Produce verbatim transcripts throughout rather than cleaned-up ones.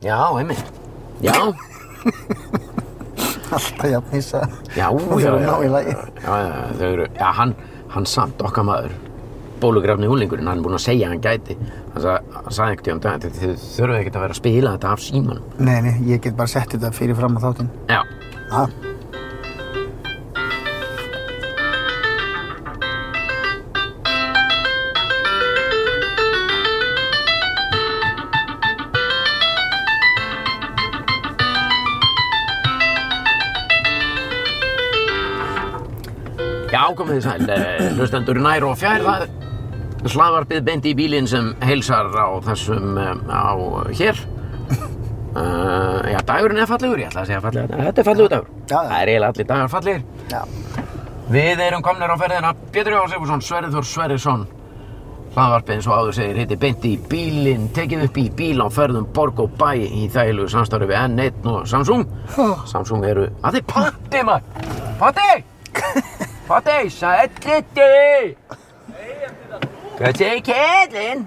Já, einmitt. Já. Alltaf jafn hissa. Já, og já, þau eru já, ná í lagi. já, já, þau eru, já, hann, hann samt okkar maður, bólugrafni úlingurinn, hann er búinn að segja að hann gæti. Hann sagði, hann sagði ekkert um þetta, þið þurfum ekkert að vera að spila þetta af símanum. Nei, nei, ég get bara sett þetta fyrir fram á þáttinn. Já. Já. Já, komið þið sæl, hlustendur nær og fjær, það er hlaðvarpið beint í bílinn sem heilsar á þessum, á hér. Uh, já, dagurinn er fallegur, ég ætla að segja fallegur, þetta er fallegur dagur. Já, já. Það er eiginlega allir dagar fallegir. Já. Við erum komnir á ferðina, Pétur Jóhann Sigfússon, Sverrir Þór Sverrisson. Hlaðvarpið eins og áður segir heiti beint í bílinn, tekið upp í bíl á ferðum borg og bæ í þægilegu samstarfi við N einn og Samsung. Samsung eru, að þið Patti maður, Patti! Patti, sælliti! Hvað segir kællinn?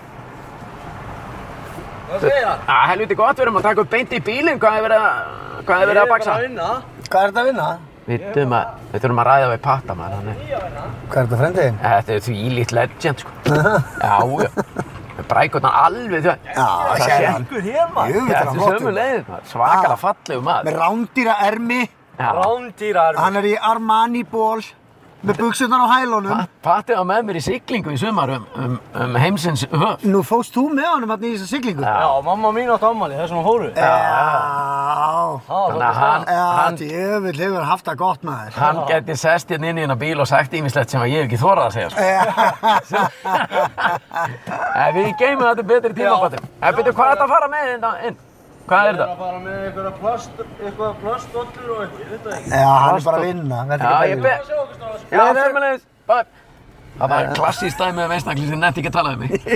Hvað segir það? Já, helviti gott, við erum að taka upp beint í bílinn, hvað er verið að, hvað er verið að baksa? Ég er bara að vinna. Hvað er þetta að vinna? Við þurfum að, við þurfum að ræða við Patta maður, þannig. Hvað er þetta frendiðin? Þetta er því lít legend, sko. Já, já. Við brækurnar alveg þau. Já, sér hann. Ykkur hér maður. Jú, þetta Þetta er er hann flottur. sömu leiðir, maður. Svakalega fallegu maður. Með rándýra ermi. Já. Rándýrar. Hann er í Armani ból. Með buxurnar á hælunum. Patti var með mér í siglingu í sumar um, um, um heimsins höf. Nú fóst þú með honum þarna í þessa siglingu? Já. Já, mamma mín átt ammali, þessum hóru. Já. Þannig að hann, Já, hann, djöfull hefur haft það gott maður. hann gæti sest hérna inn í hennar bíl og sagt ýmislegt sem að ég hef ekki þorað að segja, sko. En við geymum þetta betri tíma, Já. Patti. En betur, hvað er þetta að fara með inn? inn? Hvað er Ég er þetta? að fara með einhverja plast, eitthvað plastdollur og eitthvað, ég veit það ekki. Já, hann er bara að vinna. vertu Já, ekki ég pælir. be... Sjá okkur stáðast. Já, sömuleiðis. Bye. Það var klassískt dæmi um einstakling sem nefndi ekki að tala um mig.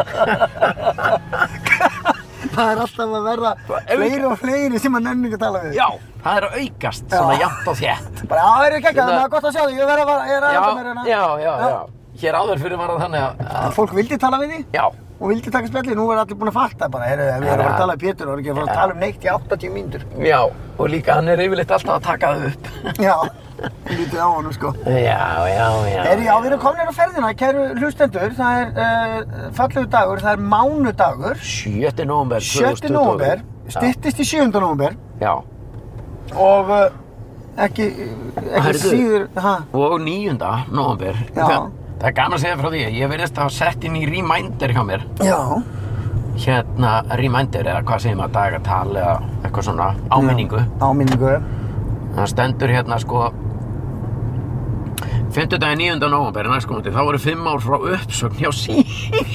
Það er alltaf að verða fleiri og fleiri sem að nenni ekki að tala við. Já, það er að aukast, svona jafnt og þétt. Bara, já, það er ekki ekki, það er gott að sjá þig. Ég verð að vara, ég er Já, aðeins að mér hérna. já, já, já. Hér áður fyrir var það þannig að... að fólk vildi tala við þig Já, og vildi taka spjalli. Nú er allir búin að fatta bara, heyrðu, við erum að fara að tala við Pétur og erum ekki að fara að tala um neitt í áttatíu mínútur. já, og líka hann er yfirleitt alltaf að taka það upp. Já, lítið á honum sko. Já, já, já. Heyrðu, já, við erum komnir á ferðina, kæru hlustendur. Það er uh, fallegur dagur, það er mánudagur. sjötta nóvember sjötta nóvember, styttist í sjöunda nóvember Já, og uh, ekki, ekki Heyrðu. síður, ha, og níunda nóvember. Já. Það, það er gaman að segja frá því. Ég verðist að hafa sett inn í reminder hjá mér. já, Hérna, reminder eða hvað segir maður, dagatal eða eitthvað svona áminningu. áminningu. Það stendur hérna sko fimmtudaginn níunda nóvember næstkomandi, þá voru fimm ár frá uppsögn hjá sín.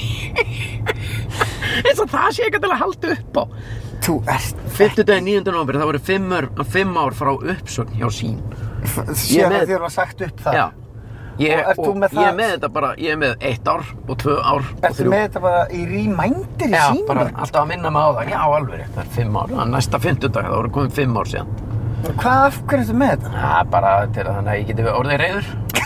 Eins og það sé ekki til að halda upp á. Þú ert fimmtudaginn níunda nóvember, þá voru fimm ár, fimm ár frá uppsögn hjá sín. sér með- að þér var sagt upp það. Já. Ég, Og ert þú með ég er það- með þetta bara, ég er með eitt ár og tvö ár og Ertu með þetta bara í reminder í Já, símanum? bara alltaf að minna mig á það. Já, alveg rétt, það er fimm ár. Það er næsta fimmtudag, það voru komið fimm ár síðan. Hvað, af hverju ertu með þetta? Já, bara til að þannig að ég geti orðið reiður.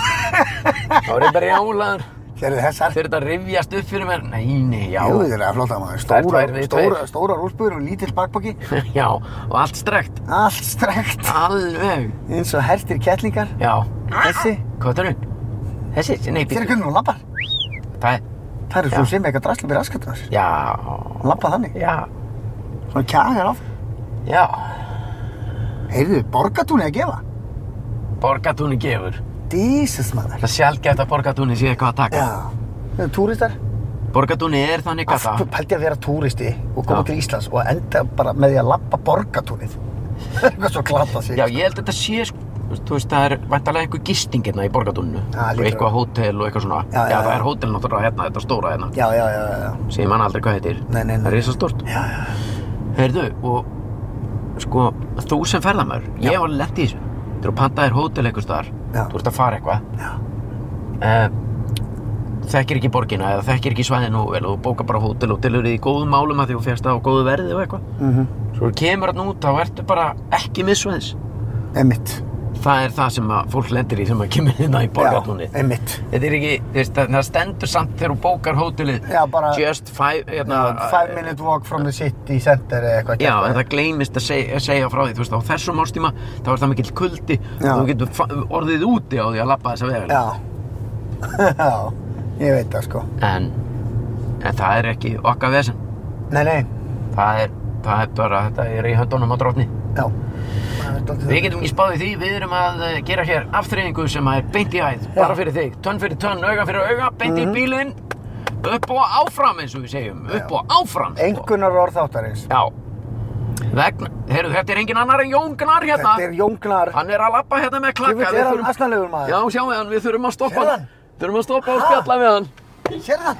Þá er ég bara jálaður. Sérðu þessar? Þegar þetta rifjast upp fyrir mér, nei, nei, já. Jú, þetta er flott að maður. Það er Stóra, tvær við stóra, tveir. stóra rúlsbúður og lítill bakbaki. Já, og allt strekt. Allt strekt. Alveg. Eins og hertir kettlingar. Já. Þessi. Hvað er það? Þessi? Nei, Þeir eru hvernig hún lappar. Það er, Það eru Já. svo sem eitthvað drasl upp í raskatum þess. já. Hún lappar þannig. Já. Svona kjagar af. Já. Heyrðu, borgatúni að gefa. Borgatúni gefur. Jesus, maður. Það er sjaldgæft að Borgatúni sé eitthvað að taka. Já. Þeir eru túristar. Borgatúni er þannig Af gata. hverju pældi að vera túristi og koma Já. til Íslands og enda bara með því að lappa borgatúnið. Það er eitthvað svo glata sig. Já, ég held að þetta sé, sko, þú veist, það er væntanlega einhver gisting hérna í Borgatúninu. Já, og líklega. eitthvað hótel og eitthvað svona. Já, já, það já. er hótel náttúrulega hérna, þetta stóra hérna. Já, já, já, já. Sem mann aldrei hvað heitir. Nei, nei, nei. Það er risastórt. Já, já. Heyrðu, og sko, þú sem ferðamaður, ég var lent í þessu. Þegar þú pantaðir hótel einhvers staðar, Já. þú ert að fara eitthvað, Já. uh, þekkir ekki borgina eða þekkir ekki svæðið nógu vel og þú bókar bara hótel og telur þig í góðum málum að því þú fékkst það á góðu verði og eitthvað. Mhm. Svo þú kemur þarna út, þá ertu bara ekki miðsvæðis. Einmitt. það er það sem að fólk lendir í sem að kemur hérna í Borgartúni. Já, einmitt. Þetta er ekki, þú veist, það það stendur samt þegar þú bókar hótelið. Já, bara- Just five, hérna. Já, five minute walk from the city center eða eitthvað. Já, en það gleymist að segja, að segja frá því, þú veist, á þessum árstíma, þá er það mikill kuldi Já. og þú getur fa- orðið úti á því að labba þessa vegalínu. Já. Já, ég veit það, sko. En, en það er ekki okkar vesen. Nei, nei. Það er, það er bara, þetta er í höndunum á drottni. Já. Það er dálítið- Við getum ekki spáð í því, við erum að eh, gera hér afþreyingu sem er beint í hæð, bara fyrir þig, tönn fyrir tönn, auga fyrir auga, beint í bílinn, upp og áfram eins og við segjum, upp og áfram. sko. Engunar orð þáttarins. Já. Vegna, heyrðu, þetta er engin annar en Jón Gnarr hérna. Þetta er Jón Gnarr. Hann er að labba hérna með Ég klakka. veit, við er hann þurfum- asnalegur maður? Já, sjáum við hann, við þurfum að stoppa Sérðu hann. hann? Þurfum að stoppa og Ha? spjalla við hann. Sér það?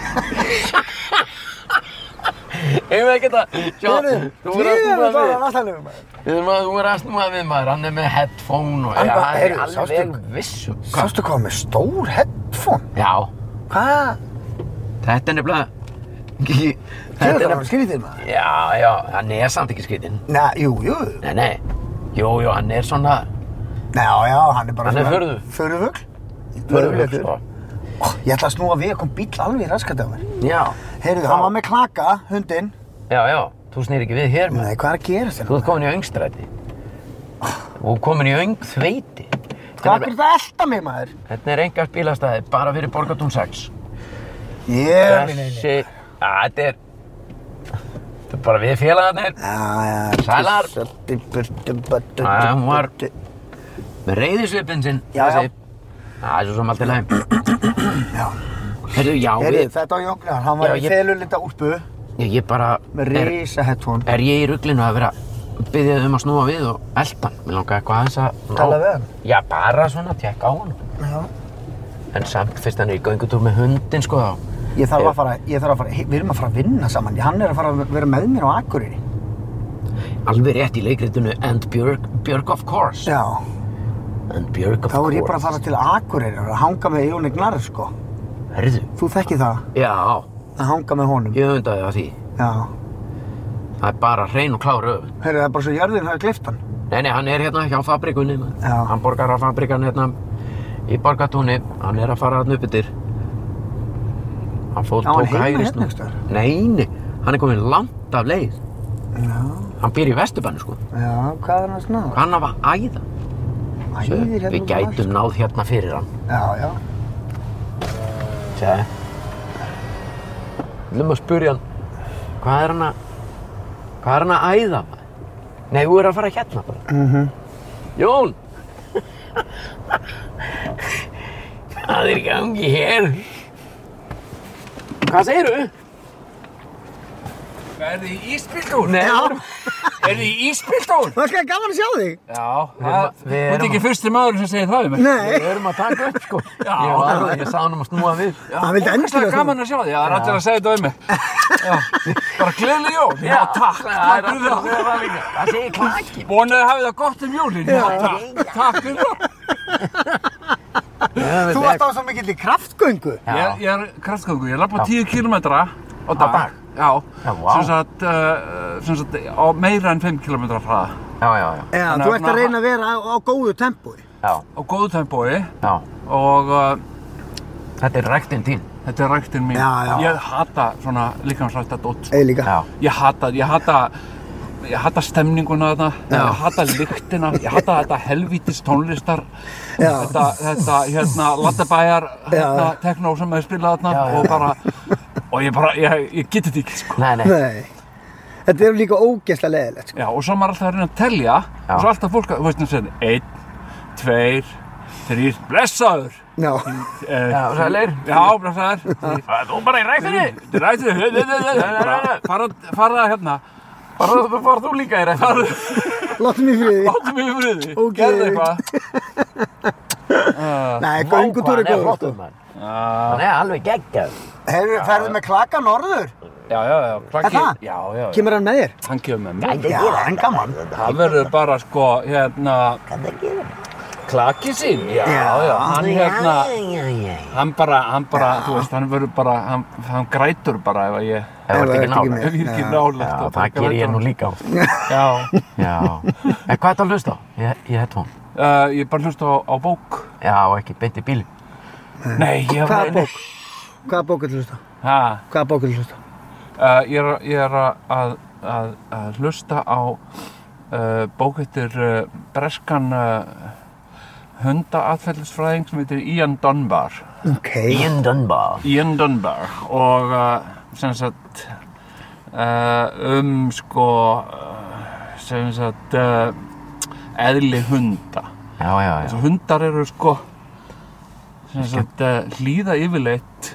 Eigum við ekki að, sjá, Heyrðu, þú verður að ég snúa er bara við. asnalegur maður. Við þurfum að, þú verður að snúa við maður, hann er með headphone og, Hann já, bara- hann er heyrðu, alveg sástu- vissum. Sástu hvað með stór headphone? Já, Hvað? þetta er nefnilega, Sér þetta er það nefnilega, var skrítið maður? já, já, hann er samt ekki skrítinn. Nei, jú, jú. Nei, nei, jú, jú, hann er svona, Nei, já, já, hann er bara Hann er svona- furðu. Furðufugl? Furðufugl, sko. Ó, Ég ætla að snúa við, kom bíll alveg raskat á mér. Já, Heyrðu, hann var með klaka, hundinn. já, já, þú snýr ekki við hér, maður. Nei, hvað er að gera Þú þér? ert komin í öngstræti. Og komin í öngþveiti. Hvað er það að elta mig, maður? Þetta er engar bílastæði, bara fyrir Borgartún sex. Ég, nei, nei. Þessi, að þetta er, þetta er bara við félagarnir. Já, já. Sælar. Já, Já, hún var með reyðisvipinn sinn. Já, já. þessi. Það er svo sem allt í lagi. Já. Heyrðu, já, Heyrðu, við, þetta á Jóngnar, hann var Já, í ég- felulita úlpu ég, ég bara, með er, risa headphone. er ég í ruglinu að vera, byggja þau um að snúa við og elta hann. Mér langar eitthvað aðeins að ná- Tala við hann? Já, bara svona, tjekka á hann. Já. En samt fyrst hann er í göngutúr með hundinn, sko, þá. Ég þarf að fara, ég þarf að fara, við erum að fara að vinna saman. Hann er að fara að vera með mér á Akureyri. Alveg rétt í leikritinu And Björk, Björk of course. Já. And Björk of Þá course. er ég bara að fara til Akureyri og að hanga með Jóni Gnarr, sko. Herðu, Þú þekkir það, já, að hanga með honum. ég öfundaði á því. Já. Það er bara hrein og klár öfund. Heyrðu, það er bara svo jörðin hafi gleypt hann. Nei, nei, hann er hérna hjá fabrikunni, maður. Já. Hann borgar á fabrikan hérna í Borgartúni. Hann er að fara þarna upp yfir. Hann fór Á, hann tók heima hægri hérna snú. einhvers staðar? Nei, nei, hann er komin langt af leið. Já. Hann býr í Vesturbanni, sko. Já, hvað er hans ná? Hann hafa æða. Æðir hérna Við út um allt. gætum náð hérna fyrir hann. Já, já. Sjáðu. Við viljum að spyrja hann, hvað er hann að, hvað er hann að æða, maður? Nei, þú er að fara hérna bara. Mhm. Jón! Hvað er í gangi hér? Hvað segirðu? Er þið í ísbíltúr? Nei, Já. Er þið í ísbíltúr? Það skal gaman að sjá þig. Já, Við erum- við þú ert erum ekki að- fyrsti maður sem segir það við mig. Nei. við erum að taka upp, sko. Já. Ég, var, ég sá hann um að snúa við. Hann vildi Það endilega er gaman að sjá því, það er allir að segja þetta við mig. Já, bara gleðileg jól. Já, takk, Það er takk allir fyrir að það. segja það líka. Það segir klaki. Vonaði að hafið það gott um jólin. Já, takk, takk fyrir það. Þú varst á svo mikill í kraftgöngu. Já. Ég, ég er kraftgöngu, ég lappa tíu kílómetra á dag. dag? Já, Já, vá. sem sagt, uh, sem sagt, á meira en fimm kílómetra hraða. Já, já, já. Já, Þannig þú að ert að svona- reyna að vera á, á góðu tempói. Já, Á góðu tempói já. og uh, Þetta er ræktinn þín. þetta er ræktinn mín. Já, já. Ég hata svona líkamsrækta dót. Eða líka. Já. Ég hata, ég hata, ég hata stemninguna þarna, Já. ég hata lyktina, ég hata þetta helvítis tónlistar, Já. þetta, þetta, hérna, Laddabæjar, hérna, Já. teknó sem hefur spilað þarna Já, já. og bara, og ég bara, ég, ég geti þetta ekki, sko. Nei, nei. Nei. Þetta er líka ógeðslega leiðilegt, sko. Já, og svo maður alltaf að reyna að telja, Já. og svo alltaf fólk, að- þú veist, það segir, einn, tveir, þrír, blessaður, Já. eh, Já, sælir. Já, blessaður, Það er þú bara í ræktinni. þetta er rættið, bara, fara, fara hérna, Bara þú fara þú líka í ræktinni. Láttu mig í friði. láttu mig í friði, Ok. gerðu eitthvað. Nei, göngutúr er Vá, hvað hann góð, flottur, sko. maður. Já. Hann er alveg geggjað. Herru, ferðu með klaka norður? Já, já, já, klakki, Er það? já, já, já, Kemur hann með þér? hann kemur með mér. Já, en gaman. Það verður bara, sko, hérna, klakki sín, já, já, hann hérna, hann bara, hann bara, þú veist, hann verður bara, hann, hann grætur bara ef að ég, Það var ekki nálega. ef ég ekki Já. nálegt. Já, það ger ég nú líka á. Já, Já. En hvað er það að hlusta á? Ég, ég heit hún. Uh, ég bara hlusta á, á bók. Já, ekki beint í bílinn. Nei, ég var... Hvaða bók? Hvaða bók er til hlusta? Ha, Hvaða bók er til hlusta? uh, ég er, ég er að, að, að hlusta á uh, bók eftir uh, breskan uh, hundaatferðlisfræðing sem heitir Ian Dunbar. Ok. Ian Dunbar. Ian Dunbar og uh, sem sagt uh, um sko uh, sem sagt uh, eðli hunda. Já, já, já. Þessu hundar eru sko sem sagt uh, hlýða yfirleitt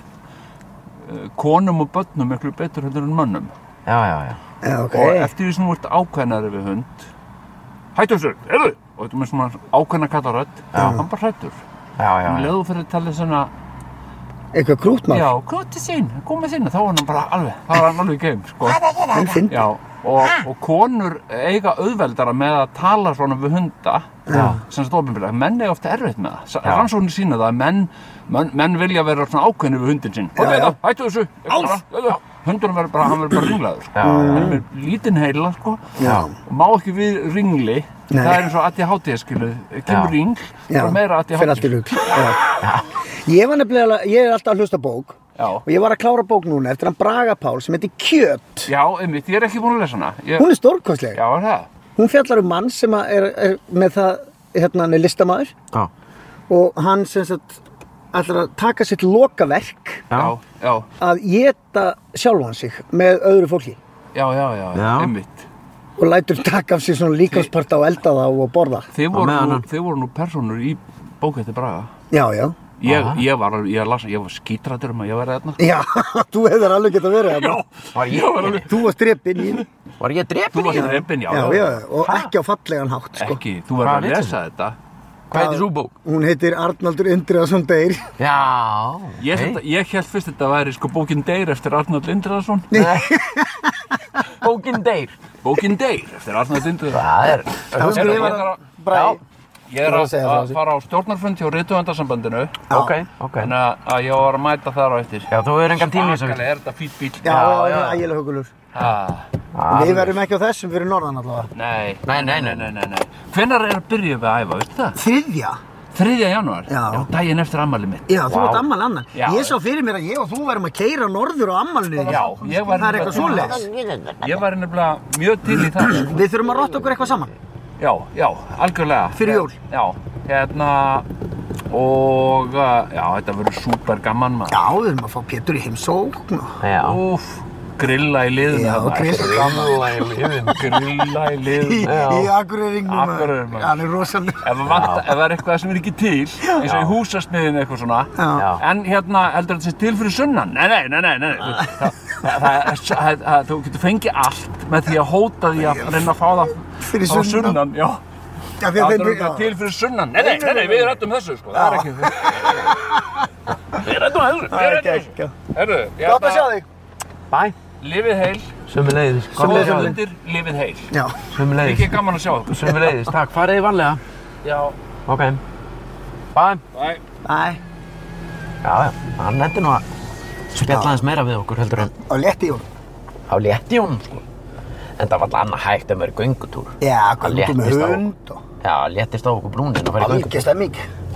uh, konum og börnum miklu betur heldur en mönnum. Já, já, já. Já, ok. Og eftir því sem þú ert ákveðnari við hund hættu þessu, heyrðu! Og þetta með svona ákveðna kallarödd, hann bara hrættur. Já, já, Um já. leið og fyrir að tala svona Eitthvað krútmál? já, krúti sín, komið sín, þá var hann bara alveg, þá var hann alveg í geim, sko. Hann fyndi. Já, og, og konur eiga auðveldara með að tala svona við hunda, sem sagt opinberlega. Menn eiga ofta erfitt með það. Rannsóknir sýna það að menn, menn, menn vilja vera svona ákveðnir við hundin sinn. Ok, já. þá, hættu þessu. Áf! Hundurinn verður bara, hann verður bara ringlaður. Já, Hann er með lítinn heila, sko. Já. Og má ekki við ringli. Nei. Það er eins og A D H D, skilu. Kemur Já. ring, Já. bara meira A D H D. Fyrir allt í rugl. Já. Ég var nefnilega, ég er alltaf að hlusta á bók Já. og ég var að klára bók núna eftir hann Braga Pál sem heitir Kjöt. Já, einmitt, ég er ekki búin að lesa hana. Ég, Hún er stórkostleg. Já, er það? Hún fjallar um mann sem að er, er með það, hérna hann er listamaður Já. og hann sem sagt ætlar að taka sitt lokaverk Já, já, að éta sjálfan sig með öðru fólki já, já, já, Já. einmitt. og lætur taka af sér svona líkamsparta og elda það og borða. Þið voru, meðan nú, hann- þið voru nú persónur í bók eftir Braga. Já, já. Ég, ég var, alveg- ég las, ég var skítrættur um að ég væri þarna. Já, þú hefur alveg getað verið þarna. Var ég ég, var alveg, Þú varst drepinn í henni. var ég þú drepinn í varst það? reypinn, já, Já, já, og ekki á fallegan hátt, sko. Ekki, þú verður Hvað að er lesa þetta. Hvað heitir sú bók? Hún heitir Arnaldur Indriðason deyr. Já. Ég, hey. hey. ég held fyrst þetta væri sko bókin Deyr eftir Arnald Indriðason. Bókin deyr. Bókin Deyr eftir Arnald Indriðason. Það er... Það skrifar hann Bragi. Ég er Þú var að að, segja frá að þessu. fara á stjórnarfund hjá Rithöfundasambandinu. Ok, ok. Þannig að- að ég var að mæta þar á eftir. Já, þú hefur engan tími í þessu. Svakalega er þetta fýtt bíl. Já, Já, já, já. já, ægilega hugulur. Ah, Við verðum ekki á þessum fyrir norðan allavega. nei. Nei, nei, nei. nei, nei, nei. Hvenær er að byrja við að æfa, veistu það? Þriðja? þriðja janúar? Já. daginn eftir afmælið mitt. Já, þú Vá. ert ammali annan. Já. Ég sá fyrir mér að ég og þú værum að keyra norður á ammalinu. Já, ég var Það er eitthvað svoleiðis. Ég var nefnilega mjög til í það, sko. Við þurfum að rotta okkur eitthvað saman. Já, já, algjörlega. Fyrir jól. Já, hérna, og, uh, já, þetta verður súper gaman, maður. Já, við þurfum að fá Pétur í heimsókn og... Já. Úff, grilla í liðinu. Já, þarna. grilla. Gamla í liðin. Grilla í Í, liðinu. í Akureyringnum. Akureyri, maður. Hann er rosalega. Ef það vanta, ef það er eitthvað sem er ekki til, eins og í húsasmiðinu eitthvað svona, Já. Já. en hérna, heldur þetta sé til fyrir sunnan? Nei, nei, nei, nei, nei, nei. Það, það, það, er- það, það, þú getur fengið allt með því að hóta því að reyna að fá það Fyrir á sunnan. sunnan, já. Já, því Það að er þeim... þetta til fyrir sunnan. Nei, nei, nei, nei, við rættum þessu, sko, það er ekki Við rættum þessu, við Það er rættum ekki þessu. Herru, Gott að sjá þig. Bæ. lifið heil, Sömuleiðis. Sömuleiðis. góða hlutir, lifið heil. Já. Sömuleiðis. Ekki gaman að sjá okkur. Sömuleiðis. Takk. Farið þið varlega. Já, Ok. Bæ. bæ. Æ, Já, já. Hann nætti nú að spjalla aðeins meira við okkur heldur en á létti jól. á létti honum, sko. En það var alltaf annað hægt að vera í göngutúr. Já, Hann komdu með léttist á- hund og... Já, léttist á okkur brúnin og fara í göngutúr. Algjör stemming.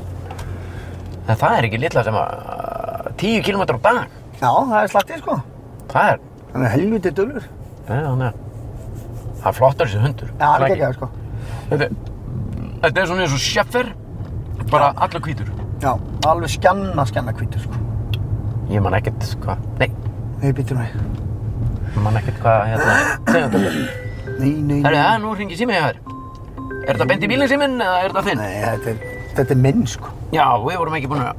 En það er ekki litla sem að uh, tíu kílómetrar á dag. Já, það er slattið, sko. Það er, Hann er helviti dullur. ja, hann er, það er flottar þessi hundur. Já, hann er ekki? geggjaður, sko. Þetta, þetta er svona eins og Schäfer, bara allur hvítur. Já, alveg skjanna, skjanna hvítur, sko. Ég man ekkert hvað, nei, Nei, býtum við. ég man ekkert hvað, hérna, segjum þetta. Nei, nei, Herri, nei. það, nú hringi símið hjá þér. Er þetta beint í bílinn síminn eða er þetta þinn? Nei, þetta er, þetta er minn, sko. Já, við vorum ekki búin að...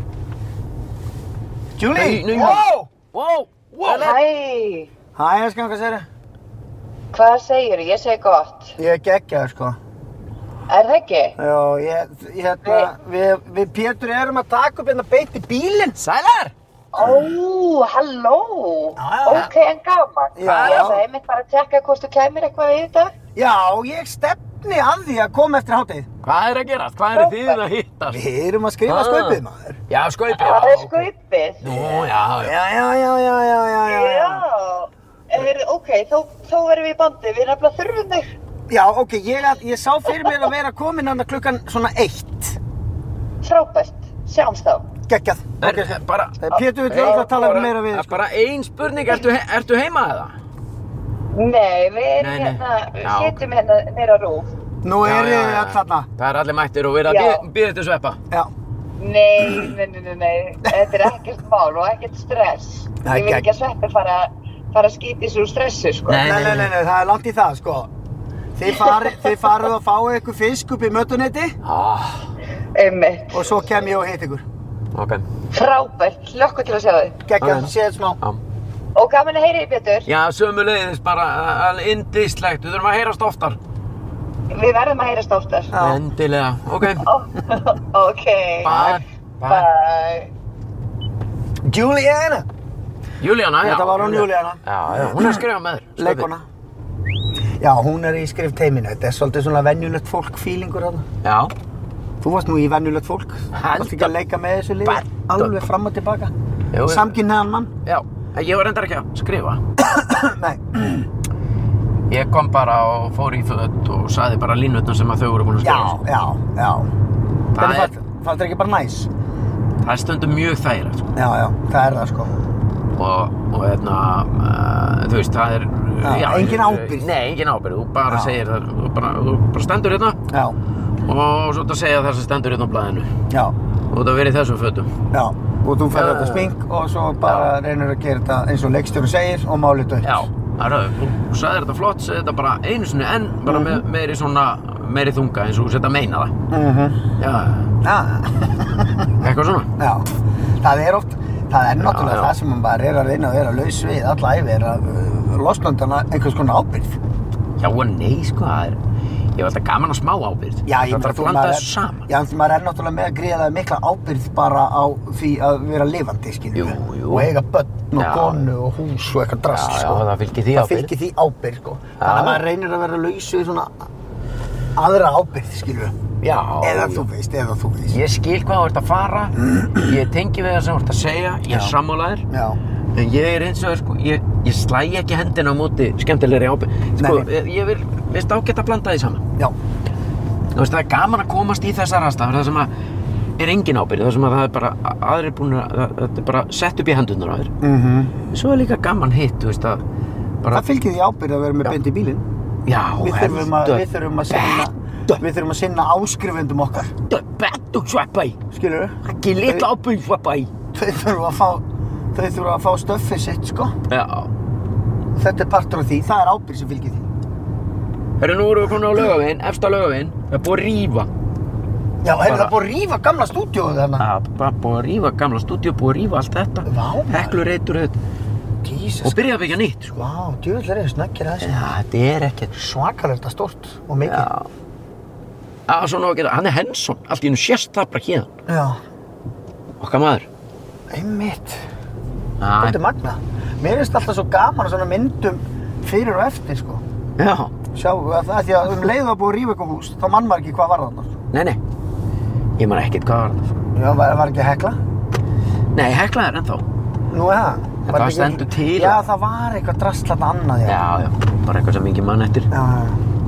Julie! Nei, nei, nei. Wow! Wow, wow. Hæ, Hæ, elskan, hvað segir þið? hvað segirðu? Ég segi gott. Ég er geggjaður, sko. Er það ekki? Já, ég, ég, hérna, við, við Pétur erum að taka upp hérna beint í bílinn. Sælar! Ó, halló. Já, já. Ok, en gaman. Já. Ég ætlaði einmitt bara að tjekka hvort þú kæmir eitthvað við þetta. Já, ég stefni að því að koma eftir háttegið. Hvað er að gerast? Hvað er þið að hittast? Við erum að skrifa Ah. skaupið, maður. Já, skaupið. Það er ok. skaupið. Nú, já, já. Já, já, já, já, já, já, já. Já. Er, ok, þá, þá erum við í bandi. Við nefnilega þurfum þig. Já, ok, ég, að, ég sá fyrir mér að vera komin hann klukkan svona eitt. Frábært, sjáumst þá. Geggjað. Er, Ok. bara, Pétur vil örugglega tala meira við, sko. bara ein spurning, ertu, he- ertu heima eða? Nei, við erum Nei, nei. hérna, Já, sitjum hérna nýra rúf. Nú er ég all þarna. Það er allir mættir og við erum Já. að býða til sveppa. Já. Nei, nei, nei, nei, nei, þetta er ekkert mál og ekkert stress. Nei, Ég vil gegn- ekki að sveppi fara, fara að skýta í svo stressi, sko. Nei. Nei, nei, nei, nei, það er langt í það, sko. Þið farið, þið farið að fá ykkur fisk upp í mötuneyti Ah, Einmitt. og svo kem ég og hitt ykkur. ok. Frábært, hlökkur til að sjá þig. Geggjað, Ok. séð smá. Já. Og gaman að heyra í Pétur. Já, sömuleiðis bara alveg indislegt. Við þurfum að heyrast oftar. Við verðum að heyrast oftar. Já. Endilega. Ok. Ok. Bye. Bye. Bye. Juliana. Júlíana, já. Þetta var hún Júlíana. Já, já, hún er að skrifa með þér. Leikona. Já, hún er í skrifteiminu. Þetta er svolítið svona venjulegt fólk feelingur þarna. Já. Þú varst nú í venjulegt fólk. Heldur. Varst ekki að leika með þessu liði? Betur. Alveg fram og tilbaka. Jú, Samkynhneigðan mann? Já. En ég var reyndar ekki að skrifa. Nei. Ég kom bara og fór í föt og sagði bara línutna sem að þau voru búin að Já, skrifa. já, já. Það Hvernig er- fannst fannst þér ekki bara næs? Það er stundum mjög þægilegt, sko. Já, já, það er það sko. Og, og hérna, uh, þú veist, það er... Já, engin ábyrgð. Nei, engin ábyrgð. Þú bara Já. segir það, þú bara, þú bara stendur hérna Já, og svo þetta segja það sem stendur hérna á blaðinu. já, Og það verið í þessum fötum. já. Og þú færði Já. þetta smink og svo bara reynir að gera þetta eins og leikstjóri segir og málið dött. Já, það er það. Þú sagðir þetta flott, segir þetta bara einu sinni enn, bara með meiri svona, meiri þunga eins og þú setja að meina það. Mhm. Já, Já, eitthvað svona. já. Það er oft, það er náttúrulega já. það sem man bara er að reyna að vera laus við alla æfi er að uh, losna undan einhvers konar ábyrgð. Já og nei, sko, það er... Ég var alltaf gaman að smá ábyrgð. Já, ég það er að þú- blanda maður þessu er- saman. Já, en maður er náttúrulega með að gríða mikla ábyrgð bara á því að vera lifandi, skiljum Jú, við. jú. Og eiga börn og Já. konu og hús og eitthvað drast, Já, já, sko. það fylgir því Það ábyrgð. fylgir því ábyrgð, sko. Þannig að maður reynir að vera laus við svona aðra ábyrgð, skiljum við. Já. Eða já. þú veist, eða þú veist. Ég skil hvað þú ert að fara, ég tengi við það sem þú ert að segja, ég er Já. sammálaðir. Já. En ég er eins og, sko, ég, ég slæ ekki hendina á móti skemmtilegri ábyrgð. Sko, Nei. ég, ég vil, veist ágætt að blanda því saman. Já. Þú veist, það er gaman að komast í þessar aðstæður, það sem að er engin ábyrgð, það sem að það er bara, aðrir búin að, það- þetta er bara sett upp í hendurnar á þér. Mhm. Svo er líka gaman hitt, þú veist, að bara, Það fylgir því ábyrgð að vera með Já. beint í bílinn. já, Við þurfum að, við þurfum að sinna, Betur. við þurfum að sinna áskrifendum okkar, Betur sveppa í, skilur við? ekki litla ábyrgð sveppa í. Þau þurfum að fá, þau þurfum að fá stöffið sitt, sko. Já. Þetta er partur af því, það er ábyrgð sem fylgir því. Herru, nú erum við komin á Laugaveginn, efsta Laugaveginn, það er búið að rífa. Já, hefur Bara- það búið að rífa gamla stúdíóið þarna? Það er bara búið að rífa gamla stúdíu, búið að rífa allt þetta. Vá, maður. Heklureitur þetta. Jesus. Og byrjaði að byggja nýtt, sko. Vá, djöfull er þið snöggir að þessu. Já, þetta er ekkert. Svakalega stórt og mikið. Já. Já, svona á að geta, hann er Henson, allt í hennu sést það bara hérna. Já, Okkar maður. einmitt. Já, Þetta er magna. Mér finnst alltaf svo gaman að svona myndum fyrir og eftir, sko. já. Sjá, að það því að um leið var búið að rífa eitthvað hús, þá mann maður ekki hvað var þarna. Nei, nei. Ég man ekkert hvað var þetta. Já, var, var ekki að hekla? Nei, Hekla er ennþá. Nú er það. Þetta Var var ekki- stendur til. Já, það var eitthvað drastlað annað, já. Já, já. Bara eitthvað sem engin mann eftir. Já, já.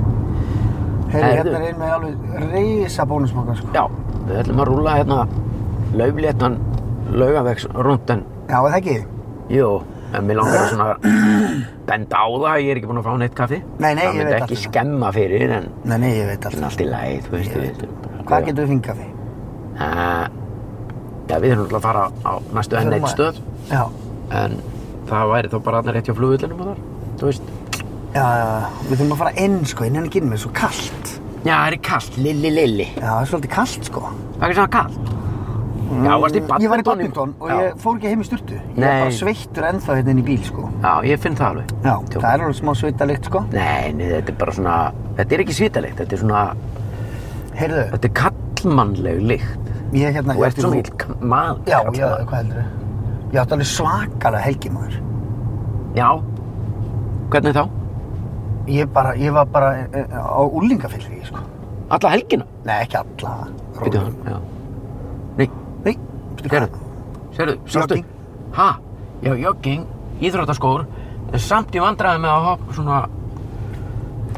Heyrðu, Heyrðu. hérna er ein með alveg risa bónusmakka, sko. Já, við ætlum að rúlla hérna laufléttan Laugavegs rúnden. Já, er það ekki? Jú, en mér langar að svona benda á það, ég er ekki búinn að fá neitt kaffi. Nei, nei, Það ég myndi veit ekki allt þetta. skemma fyrir, en Nei, nei, ég veit en alltaf. allt í lagi, þú veist. Ég við- Hvað getur við fengið kaffi? Uh, já, við þurfum náttúrulega að fara á næstu enn eitt stöð, Já, en það væri þá bara þarna rétt hjá flugvöllinum og þar, þú veist. já, já, við þurfum að fara inn, sko, inn henni ekki inn með svo kallt. Já, það er kalt, lilli, lilli. Já, það er svolítið kallt, sko. Það er ekki svona kalt. Já, varst í badminton. Ég var í badminton og Já. ég fór ekki heim í sturtu. Ég Nei. var bara sveittur ennþá hérna inn í bíl, sko. Já, ég finn það alveg. Já, Tjó. það er alveg smá svitalikt, sko. Nei, nei, þetta er bara svona, þetta er ekki svitalegt, þetta er svona, Heyrðu, þetta er kallmannleg lykt. ég hérna... Þú ert eftir svo mikill k- maður. Já, já, karlmaður. hvað heldur þau? Ég átti alveg svakalega helgi, maður. Já, hvernig þá? Ég bara, ég var bara eh, á úlingafyllri, sko. Alla helgina? Nei, ekki alla. Býtu hann, já. Nei, Nei, býtu sérðu, sérðu, sástu? Jogging. Ha? Já, jogging, íþróttaskór, en samt í vandræði með að hoppa svona,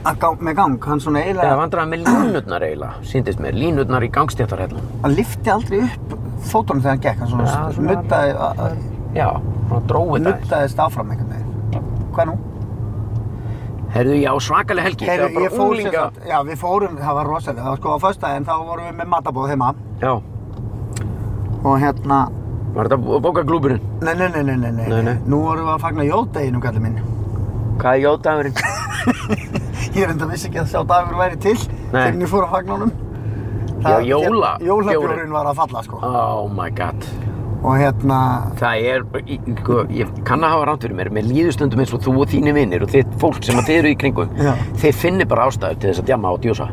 að gang, með gang, hann svona Eða eiginlega, vandræði með línurnar eiginlega, síndist mér, línurnar í gangstéttarhellum. hann lyfti aldrei upp fótunum þegar hann gekk, hann svona, Já, svona- nuddaði, a- a- Já, svona dróið það. nuddaðist áfram einhvern veginn. Hvað nú? Herðu, já, svakaleg helgi, Heyrðu, það var ég bara fór unglinga. sem sagt- Já, við fórum, það var rosalega, það var sko á föstudaginn, þá vorum við með matabóð heima Já, og hérna, var þetta bókaklúburinn? nei, nei, nei, nei, nei, nei, Nei, nei. nú vorum við að fagna jóðdeginum, kallið minn. Hvað er jóðdagurinn? Ég er enda vissi ekki að sjá dagur væri til Nei. þegar ég fór að fagna honum. Já, jóla- Jólabjórinn var að falla, sko. Oh my god. Og hérna, Það er, ég, sko, ég kann að hafa rátt fyrir mér, mér líður stundum eins og þú og þínir vinir og þitt fólk sem að þið eru í kringum, Já. þið finnir bara ástæður til þess að djamma og djósa.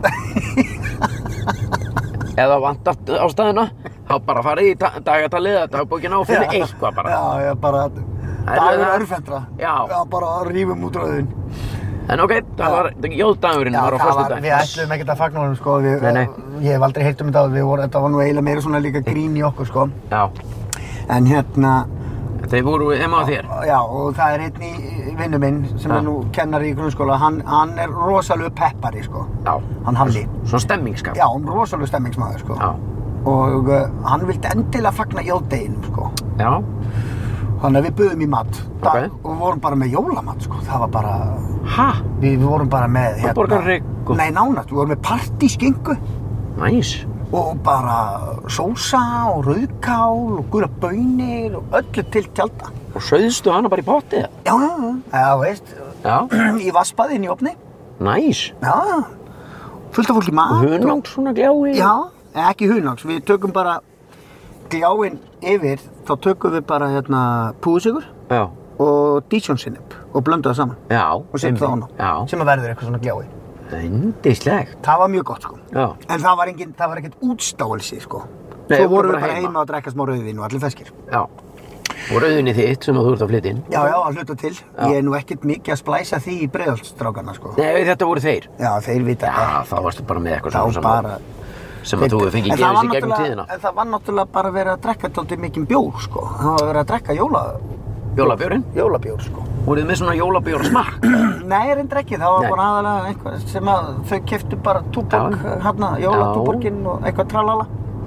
Eða vantar ástæðuna, þá bara farið í da- dagatalið, dagbókina og finnir eitthvað bara. já, ég bara, er dagur það- örfendra. Já. Já, bara að rífum út rauðin. En ok, það var, jóðdagurinn Já, var á það var, föstudag. við ætlum ekkert að fagna honum, sko. Við, Nei, nei. Ég hef aldrei heyrt um þetta, við vorum, þetta var nú eiginlega meira svona líka grín í okkur, sko. Já, En hérna, þeir voru heima á þér. já, og það er einn í vinnu minn sem Já. er nú kennari í grunnskóla, hann, hann er rosalegu peppari, sko. Já, Hann Halli. svona stemmingsskap. Já, rosalegu stemmingsmaður, sko. Já, Og uh, hann vildi endilega fagna jóðdeginum, sko. já, Þannig að við buðum í mat. Ok. Da, og vorum bara með jólamat, sko. Það var bara, ha, við, við vorum bara með, hérna. Hamborgarhrygg og- Nei, nánast, við vorum með partyskingu. næs. Og bara sósa og rauðkál og gula baunir og öllu til tjalda. Og sauðstu hana bara í pottið? Já, já, já. Já, veist, Já, í vassbaði inn í opni. næs. Já, já. Fullt af fólki mat. Og hunang svona glái. Já, ekki hunangs. Við tökum bara gljáinn yfir, þá tökum við bara hérna púðsigur Já, og dísjónsinnep og blöndu það saman. já. Og setjum það á hana. Já, Sem að verður eitthvað svona glái. yndislegt. Það var mjög gott, sko. Já, En það var, engin, það var ekkert útstáelsi, sko. Nei, Svo bara vorum við bara heima. heima að drekka smá rauðvín og allir feskir. já. Og rauðinni þitt sem að þú ert að flytja inn. Já, já, að hluta til. Já. Ég er nú ekkert mikið að splæsa því í breiðholtsstrákana, sko. Nei, þetta voru þeir. Já, þeir vita Já, þá varstu bara með eitthvað Þá svona sem, bara... að, sem að þú hefur fengið En það gefið var sér gegnum náttúrulega- tíðina. En það var náttúrulega bara verið að drekka dálítið mikinn bjór, sko. Það var verið að drekka jóla... Jólabjórinn? Jólabjór, sko. Voruð þið með svona jólabjóra smakk? Nei, reyndar ekki. Það var Nei. bara aðalega einhvað sem að þau keyptu bara túborg, Já. hérna, jólatúborginn og eitthvað tralala.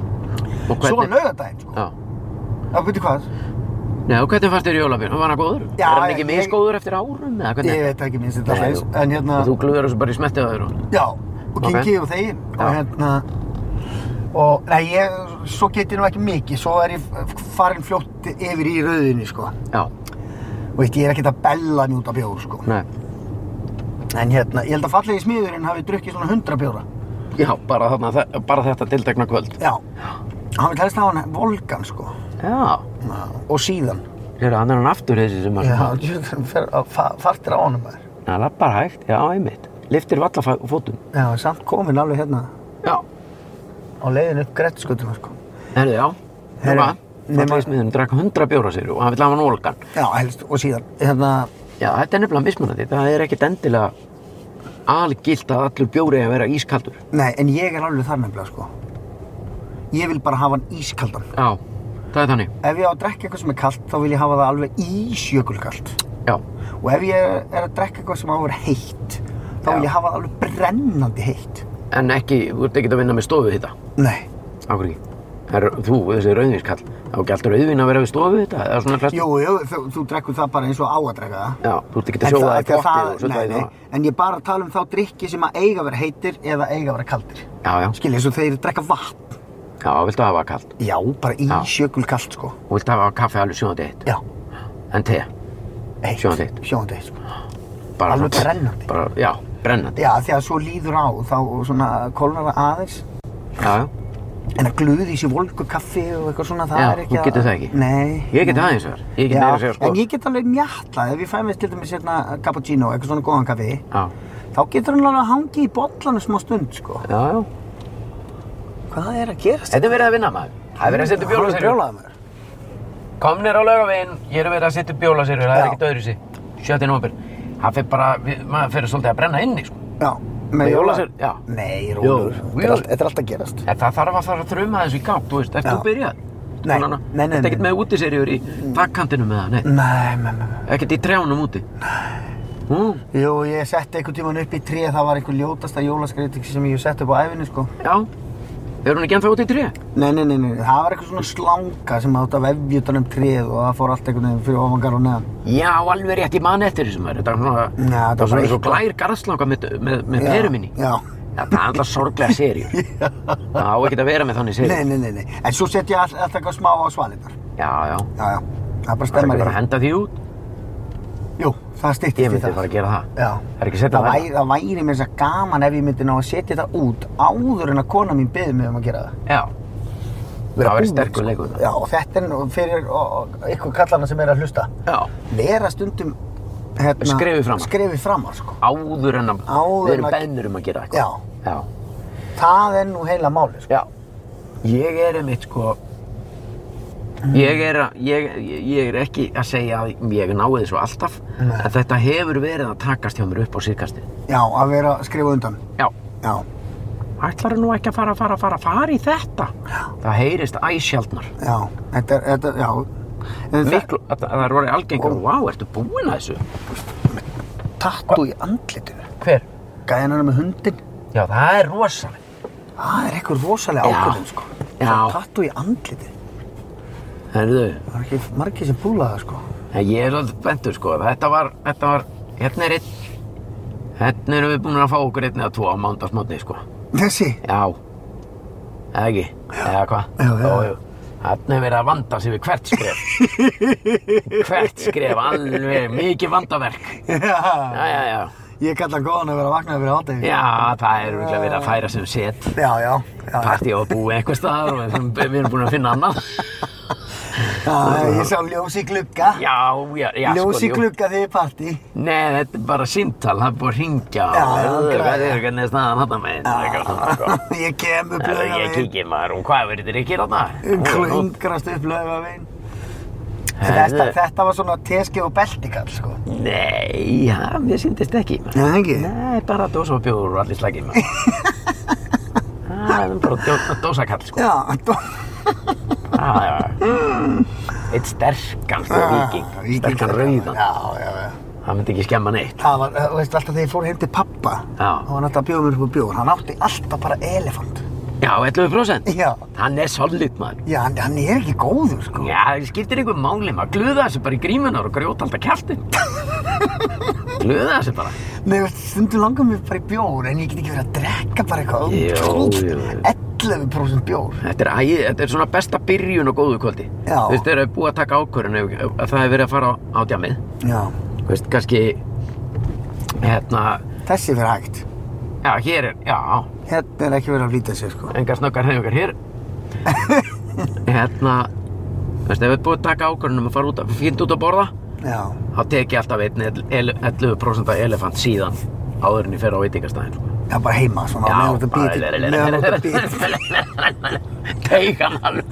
Og Svo hvernig? laugardaginn, sko. Já. Já, veitu hvað? Nei, og hvernig fannst þér jólabjórinn? Var hann góður? Já, er hann ekki ég- misgóður eftir árum? Eða hvernig? Ég veit ekki minnst þetta Nei, slags. En hérna... Og þú glöður þessu bara í smettið á þér og... Já, og Ok. kingi og þegi Já. og hérna og nei, ég, svo get ég nú ekki mikið, svo er ég farin fljótt yfir í rauðinni, sko. Já, Og veit, ég er ekkert að bella mig út af bjór, sko. nei. En hérna, ég held að fallegi smiðurinn hafi drukkið svona hundra bjóra. Já, bara, þarna, þe- bara þetta tiltekna kvöld. Já. Hann vil helst hafa hann Volgan, sko. Já. Og síðan. Hérðu, hann er hann aftur þessi sem að... Já, djöfull, fer að fa- fartir á honum, maður. Það er bara hægt, já, einmitt. Liftir valla fæ- fótum. Já, samt komin alveg hérna Já. á leiðin upp Grettisgötuna, sko. Herðu, já. Herðu, Nema, nema- fallegi smiðurinn drakk hundra bjóra sér og hann vill hafa hann volgan. Já, helst, og síðan, hérna, Já, þetta er nefnilega mismunandi. Það er ekkert endilega algilt að allur bjóri að vera ískaldur. nei, en ég er alveg þar nefnilega, sko. Ég vil bara hafa hann ískaldan. Já, það er þannig. Ef ég á að drekka eitthvað sem er kalt, þá vil ég hafa það alveg ísjökulkalt. Já, Og ef ég er að drekka eitthvað sem á að vera heitt, þá Já. vil ég hafa það alveg brennandi heitt. en ekki, þú ert ekki að vinna með stofu þetta. Nei. Áhverju ekki? Er, þú, þessi rauðvinskall, þá ekki alltaf rauðvin að vera við stofu þetta? Eða svona flest? Jú, jú, þú, þú drekkur það bara eins og á að drekka það. Já, þú ert ekki að En sjóða það- það í þegar pottið og það- setja nei, það í nei, það. en ég bara tala um þá drykki sem að eiga að vera heitir eða eiga að vera kaldir. Já, já, Skilja, eins og þeir drekka vatn. já, viltu hafa kalt Já, bara ísjökulkalt, sko. og viltu hafa kaffi alveg sjóðandi heitt. Já, En te, heitt. Sjóðandi heitt. Sjóðandi heitt, sko. bara Alveg svona- brennandi. Bara, já, brennandi. Já, því að svo líður á, þá svona kólnar það aðeins. Já, já, En að glöði í sér volgu kaffi og eitthvað svona, það Já, er ekki þú getur það ekki? Nei. ég get nei. aðeins þar. Ég get Já, meira að segja, sko. en ég get alveg mjattlað, ef ég fæ mér til dæmis hérna cappuccino, eitthvað svona góðan kaffi, Já, þá getur hann alveg að hangi í bollanum smá stund, sko. já, já. Hvað er að gerast? Þetta er verið að vinna, maður. Það er verið að setja upp jólasýrjur. Brjólaði maður. Komnir á Laugaveginn, ég er verið að setja upp jólasýrjur, það er Já. ekkert öðruvísi. sjötta nóvember. Það fer bara, við, maður fer svolítið að brenna inni, sko. Já, Með með jólasýr- já. Nei, rólur. Jú, Þetta er jú. allt- þetta er alltaf að gerast. En það þarf að fara að þruma þessu í gang, þú veist, ert Já. þú byrjað? Nei, Svona, nei, nei, Þetta nei. ekkert með útiserjur í þakkantinum með það, nei. Nei, nei, nei, nei. Ekkert í trjánum úti. Mm. Jú, ég setti einhvern tímann upp í tré, það var einhver ljótasta jólaskreyting sem ég setti upp á ævinni, sko. Já. Er hún ekki ennþá út í tré? Nei, nei, nei, nei, það var eitthvað svona slanga sem átt að vefja utan um tréð og það fór allt einhvern veginn fyrir ofangar og neðan. Já, alveg rétt, ég man eftir þessum. Þetta var svona, Já, þetta var það var svona eitthvað. svo glær garðslanga með, með, með peru minni. Já. Já, það er alltaf sorglega seríur. Það á ekki að vera með þannig seríur. Nei, nei, nei, nei. En svo set ég all, alltaf eitthvað smá á svalirnar. Já, já. Já, já. Það er bara Það er stemmar ekki bara að henda því út. Jú, það styttist Ég í myndi það. bara að gera það. Já. Það er ekki að setja Það það. væri, það væri mér þess að gaman ef ég myndi ná að setja þetta út áður en að kona mín biður mig um að gera það. Já. Vera Það væri búin, sterkur sko. leikur. Já, og þetta er nú fyrir og, og, ykkur kallana sem er að hlusta. Já. Vera stundum hérna, Skrefið framar. Skrefið framar, sko. Áður en að Áður við en erum að- bennur um að gera eitthvað. Já. Já. Það er nú heila máli, sko. Já. Ég er einmitt sko, ég er, að- ég, ég er ekki að segja að ég nái þessu alltaf, Nei. en þetta hefur verið að takast hjá mér upp á síðkastið. Já, að vera að skrifa undan. Já. Já. Ætlarðu nú ekki að fara, fara, fara, fara í þetta? Já. Það heyrist æsjaldnar. Já. Þetta er, þetta, já. En Miklu, að, að það er orðið algengur, vá, ertu búin að þessu? Tattoo í andlitinu. Hver? Gæjan hana með hundinn. Já, það er rosalega. Það er eitthvað rosalega Já. ákvörðun, sko. Já. Svo tattoo í andlitinu. Herðu, Það er ekki margir sem púla það, sko. en ég er svolítið spenntur, sko. Þetta var, þetta var, hérna er einn, hérna erum við búin að fá okkur einn eða tvo á mándagsmótni, sko. Þessi? Já, eða ekki, eða hvað? Já, já. Jú, jú. Þarna er verið að vanda sig við hvert skref. Hvert skref, alveg mikið vandaverk. Já. Já, já, já. Ég kalla hann góðan að vera að vakna fyrir hádegi. Já, það er örugglega verið að færa sem set. Já, já. Já, Partí á að búa einhver staðar og við erum, við erum búin að finna annað. já, ég sá ljós í glugga. Já, já, já, Ljós í jú. glugga þegar ég partí. Nei, þetta er bara símtal, það er búið að hringja. Já, já, og græja. hvað er hvernig er staðan þarna meginn? eitthvað svona, sko. Ég kem upp Það er ég laugaveginn. kíkir maður og hvað verður þér ekki þarna? Klöngrast upp laugaveginn. Herðu. Þetta, þetta var svona teski og beltikall, sko. Nei, já, mér síndist ekki. maður. Nei, ekki? Nei, bara dósa og bjór og allir slækir maður. Það er bara dó- dósakall, sko. Já, dó... Já, já, já. Eitt sterkan, sko, viking. Sterkan rauðan. Já, já, já. Það myndi ekki skemma neitt. Það var, þú veist, alltaf þegar ég fór heim til pappa, Já. og hann alltaf að bjóða mér upp á bjór, hann átti alltaf bara elefant. Já, ellefu prósent. Já. Hann er solid, maður. Já, hann, hann er ekki góður, sko. Já, það skiptir einhver máli, maður glöða þessu bara í grímunar og grjóta alltaf kjaftin. Glöða þessu bara. Nei, veist, stundum langar mér bara í bjór, en ég get ekki verið að drekka bara eitthvað Jú, ótrúlegt. jú, jú. ellefu prósent bjór. Þetta er, æ, þetta er svona besta byrjun og góðu kvöldi. Já. Þú veist, þeir eru búið að taka ákvörðun ef- ef- að það hefur verið að fara á, á djamið. Já. Þú veist, kannski, hérna, Þessi fyrir hægt. já, hér er, já, Hérna er ekki verið að flýta sér, sko. engar snöggar hreyfingar hér. Hérna, þú veist, ef við erum búið að taka ákvörðun um að fara út að, fínt út að borða, Já. þá tek ég alltaf einn el- ellefu prósent elefant síðan áður en ég fer á veitingastæðin, sko. Já, bara heima, svona, Já, meðan þú ert að býta. Meðan þú ert að býta. Teigan alveg.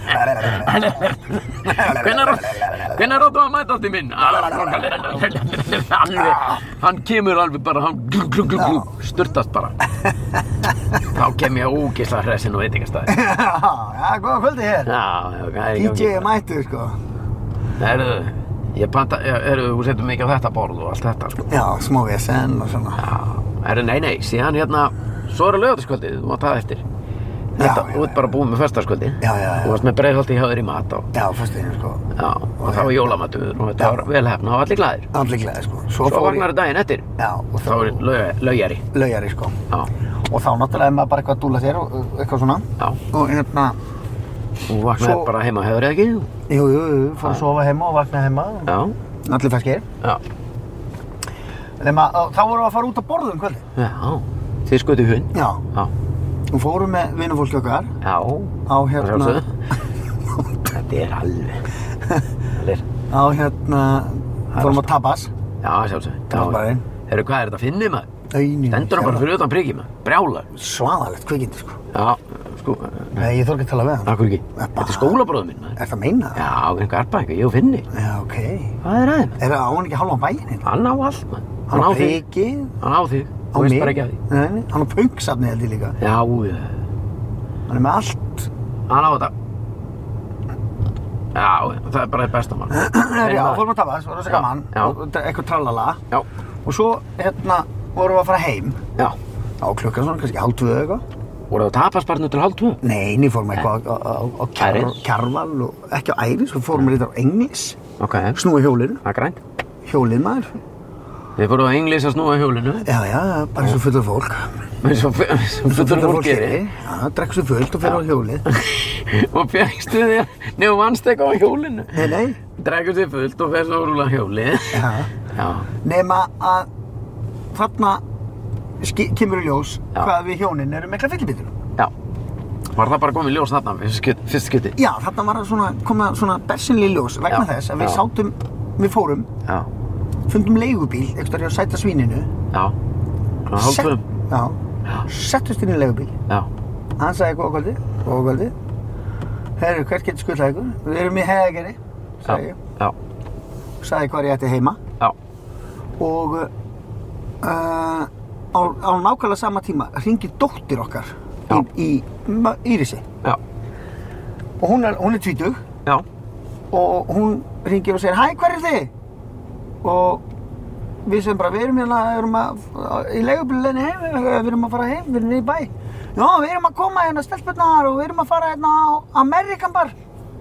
Hvenær, hvenær áttu að mæta allt í minn? Alveg, hann kemur alveg bara, hann glug, glug, glug, glug, sturtast bara. Þá kem ég ógeðslega hressin á veitingastæði. Já, já, góða kvöldi hér. Já, já, hvað er í D J gangi? er mættur, sko. Herðu, ég panta, herðu, þú setur mikið á þetta borð og allt þetta, sko. Já, smá vesen og svona. Já, herðu, nei, nei, síðan hérna, svo er að laugardagskvöldið, þú mátt það eftir. Þetta, Já, þú ert bara búin með föstudagskvöldið. Já, já, já. Þú varst með breiðholti hjá þér í mat og, Já, fyrst einu, sko. já, og það var jólamatur og þetta var vel hefna og allir glæðir. Andliklega, sko. Svo vagnar daginn eftir, Já, og þá er laug- laugari. laugari, sko. Já, Og þá náttúrulega er maður bara eitthvað að dúlla sér og og eitthvað svona. já, Og hérna, þú vaknaði Svo- bara heima hefur eða ekki? jú, jú, jú, fór að sofa heima og vakna heima. Já, Allir ferskir. já, Nema, og þá vorum við að fara út að borða um kvöldi. já, þið skutu hund. Já. Já, Og fórum með vinnufólki okkar já, á að hérna, sjálfsögðu. Þetta er alveg, þetta er, á hérna, fórum að Tapas. já, sjálfsögðu. Tapas-barinn. Herru, hvað er þetta að finni maður? Auðni. Stendur hann bara fyrir utan prikið maður, brjálar. Svaðalegt kvikindi, sko. Já, sko, Nei, ég þorði ekki að tala við hann. akkur ekki. bara- Þetta er skólabróður minn maður. Er það að meina það? Já, einhver arpa eitthvað, ég og Finni. Já, ok. Hvað er aðeins? Er það á hann ekki hálfan bæinn hérna? Hann á allt maður. Hann á þig. prikið, Hann á þig. á Þú veist mig. bara ekki að því. Nei, nei, hann á punksafni held ég líka. Já, já. Hann er með allt. Hann á þetta. Já, það er bara það besta mann. Já, fórum að Tapas, var það svo Já, gaman. já. Og eitthvað trallala. Já, Og svo, hérna, vorum við að fara heim. Já. Á klukkan svona, kannski hálf tvö eitthvað. Voru það tapasbarnu til hálf tvö? Nei, við fórum eitthvað á, á, á kjar, Æris? Kjarval og ekki á Æris, við fórum við þetta á Englis. Ok. Snúa hjólinu. Það er grænt. Hjólið maður. Þið fóru á Englis að snúa hjólinu. Já, já, bara eins og fullur fólk. Eins og fullur fólk gerir. Já, drekk svo fullt og fer á hjólið. Og fjækstu þér, nefnum vannst eitthvað á hjólinu. Nei, nei. Drekkur þér fullt og fer svo að rúla hjólið. Já. Já. Nema að þarna ski- kemur í ljós Já. hvað við hjónin erum mikla fyllibítur. Já. Var það bara komið ljós þarna fyrst skut- fyrst skipti? Já, þarna var það svona, komið svona bersinlega ljós vegna Já, þess að við já. sátum, við fórum, Já. fundum leigubíl, einhvers hjá Sæta svíninu. Já. Svona hálf tvö. Já, settust inn í leigubíl. Já. Hann sagði góða kvöldi, góða kvöldi. Herru, hvert getur skutlað ykkur? Við erum í Heiðagerði, sagði ég. Já. Sagði hvar ég ætti heima. Já. Og uh, á, á nákvæmlega sama tíma hringir dóttir okkar Já. í, í Ma- Írisi. Já. Og hún er, hún er tvítug Já. og hún hringir og segir hæ, hver er þið? Og við segjum bara, við erum hérna, erum að, í leigubílunni heim, við erum að fara heim, við erum í bæ. Já, við erum að koma hérna stelpurnar og við erum að fara hérna á American Bar.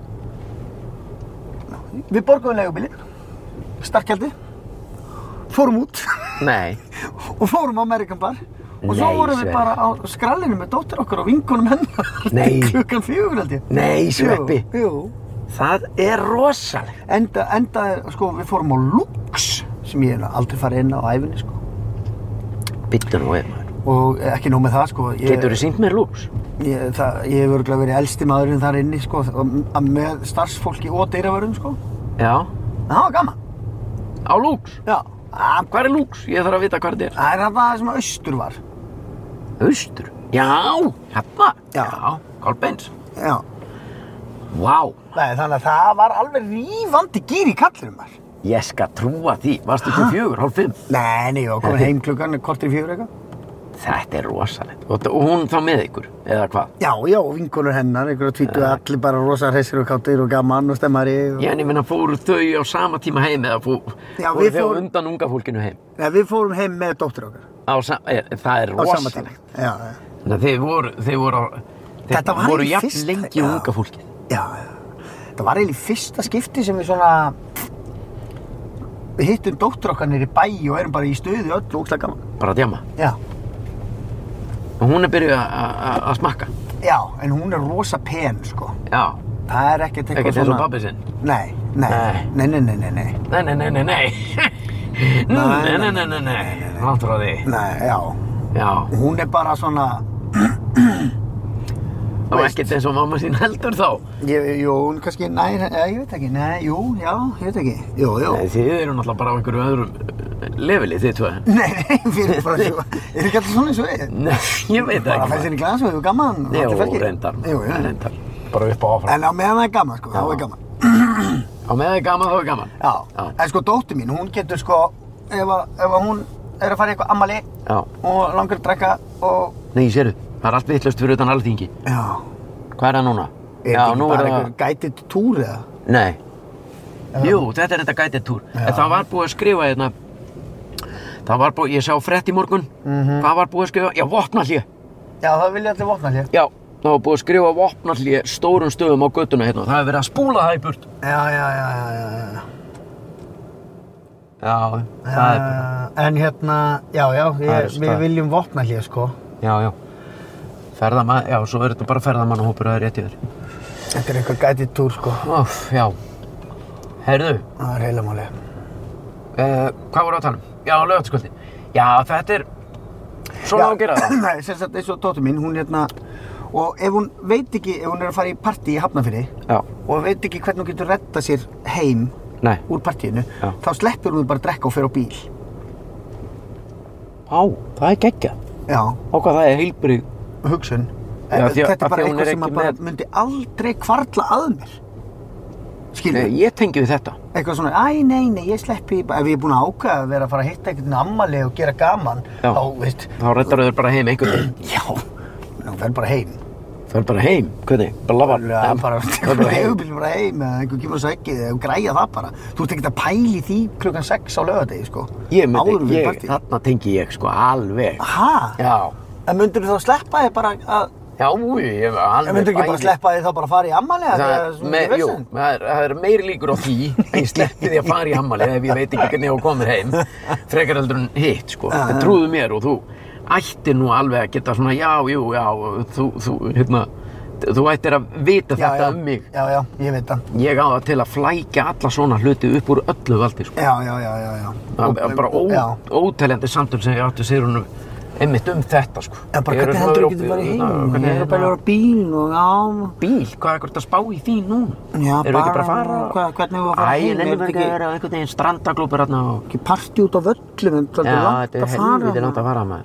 Við borguðum leigubílinn, starkjaldi, fórum út Nei. og fórum á American Bar. Og svo Nei, vorum við Sveppi. bara á skrallinu með dóttir okkar og vinkonum hennar. Nei. Klukkan fjögur held ég. Nei, Sveppi. Jú, jú. Það er rosalegt. Enda, enda, sko, við fórum á Lux, sem ég hef aldrei farið inn á ævinni, sko. Bittu nú við maður. Og ekki nóg með það, sko. Ég, Getur þú sýnt mér lúks? Ég, það, ég hef örugglega verið elsti maðurinn þar inni, sko, og- með starfsfólki og dyravörðum, sko. Já. En það var gaman. Á lúks? Já. Ah, Hvar er lúks? Ég þarf að vita hvar þetta er. það er það sem að austur var. Austur? Já, hérna. Já. Kolbeins. Já. Vá. Nei, þannig að það var alveg rífandi gýr í kallinum þar. Ég skal trúa því. Varstu ekki fjögur, hálf fimm? Nei, nei, ég var komin heim klukkan kortir í fjögur eitthvað. Þetta er rosalegt. Og, og hún þá með ykkur, eða hvað? Já, já, og vinkonur hennar, einhverja tvítu, allir bara rosa hressir og káttir og gaman og stemmari. Og... Já, en ég meina, fóru þau á sama tíma heim eða fó, Já, fóru við þau á fórum- undan unga fólkinu heim? Nei, við fórum heim með dóttir okkar Á, sa- er, það er á sama tíma. rosalegt. Já, já. Þannig að þeir voru, þeir voru, þeir Þetta var voru í jafn fyrsta- lengi já. unga fólkið. Já, já. Það var eiginlega í fyrsta skipti sem við svona... Við hittum dóttir okkar niður í bæ og erum bara í stuði öll og ógeðslega gaman. Bara að djama. Já. Og hún er byrjuð að- að að smakka. Já, en hún er rosa pen, sko. Já. Það er ekkert eitthvað Ekkert eins og pabbi sinn. Nei, nei, nei, nei, nei, nei, nei. Nei, nei, nei, nei, nei. Nei, nei, nei, nei, nei. Langt frá því. Nei, já. Já. Hún er bara svona... Og ekkert eins og mamma sín heldur þá. Ég, jú, hún kannski, nei, nei, ég veit ekki, nei, jú, já, ég veit ekki, jú, jú. Nei, þið eru náttúrulega bara á einhverju öðrum leveli, þið tvö. Nei, nei, við erum bara svo, er ekki alltaf svona eins og við? Nei, ég veit það Bara ekki. fæst sér í glas og við erum gaman. og Jú, allir felgir. reyndar. Jú, jú. Reyndar. Bara upp á áfram. En á meðan það er gaman, sko, þá Já. er gaman. Á með það er gaman, þá er gaman. Já, Já. en sko, dóttir mín, hún getur sko, ef, að, ef að hún er að fara í eitthvað ammali Já. og langar að drekka og, Nei, sérðu, það er allt vitlaust fyrir utan alþingi. já, Hvað er það núna? er Já, þetta nú ekki er bara það... einhver gætið túr eða? Nei. Jú, þetta er þetta guided tour. En það var búið að skrifa hérna... Það var búið, ég sá frétt í morgun. Mhm. Hvað var búið að skrifa? Já, vopnahlé. Já, það vilja allir vopna hér. Já, það var búið að skrifa vopnahlé stórum stöðum á göttuna hérna. Það hefur verið að spúla það í burt. Já, já, já, já, já, já. Já, það er bara... Uh, en hérna, já, já, Það ég, er við það. viljum vopna hér, sko. Já, já. Ferðamann, já, svo er þetta bara ferðamannahópur að það er rétt í þér. Þetta er einhver gætið túr, sko. Óf, já. Herðu, Það er heila máli. uh, hvað voru að tala um? Já, laugardagskvöldi. Já, þetta er... Svona á að gera það. Nei, sem sagt, eins og dóttir mín, hún hérna, og ef hún veit ekki, ef hún er að fara í partí í Hafnarfirði Já, og veit ekki hvernig hún getur reddað sér heim nei. úr partíinu, Já. þá sleppur hún bara að drekka og fer á bíl. Á, það er geggjað. Já, Á hvað það er heilbrigð. hugsun. Já, En því að- þetta er af bara því að hún er eitthvað sem ekki að bara með- myndi aldrei hvarfla að mér. Skilur, Nei, ég tengi við þetta. eitthvað svona, æ, nei, nei, ég sleppi, ef ég er búin að ákveða að vera að fara að hitta einhvern ammali og gera gaman, Já. þá, veist, Þá reddar þau bara heim einhvern veginn. já, hún fer bara heim. Fer bara heim, hvernig? Bara lafa? Já, bara, Fer bara heim? leigubíl bara heim eða einhver kemur að segja þig og græja það bara. Þú ert ekkert að pæli því klukkan sex á laugardegi, sko. Ég myndi, Áður en við ég, partí. þarna tengi ég sko alveg. Ha? Já. En myndirðu þá sleppa þig bara að... Já, ég alveg En myndirðu ekki bara sleppa þig þá bara að fara í ammali? Það er, með, jú, það er, það er meiri líkur á því að ég sleppi því að fara í ammali ef ég veit ekki hvernig ég komir heim frekar heldur en hitt, sko. Já, En já. trúðu mér og þú ættir nú alveg að geta svona, já, jú, já, þú, þú, hérna, þú ættir að vita Já, þetta já. um mig. Já, já, ég veit það. Ég á það til að flækja alla svona hluti upp úr öllu valdi, sko. Já, já, já, já, já. Það er bara ó, Já. óteljandi samtöl sem ég átti Sigrúnu einmitt um þetta, sko. En bara Eru hvernig svona heldur þú verið getur farið opið- heim? hvernig Ég er hérna- bara að vera á bíl og já... Bíl? Hvað er hvort að spá í því núna? Já, Erum við ekki bara að bara- fara? hvað- hvernig eigum við að fara Æ, heim? ég nenni Er bara þetta ekki að ekki- vera einhvern veginn strandaglúpur hérna og... Ekki partí út á völlum, en þetta Já, er langt þetta er að fara. helviti langt að fara, maður.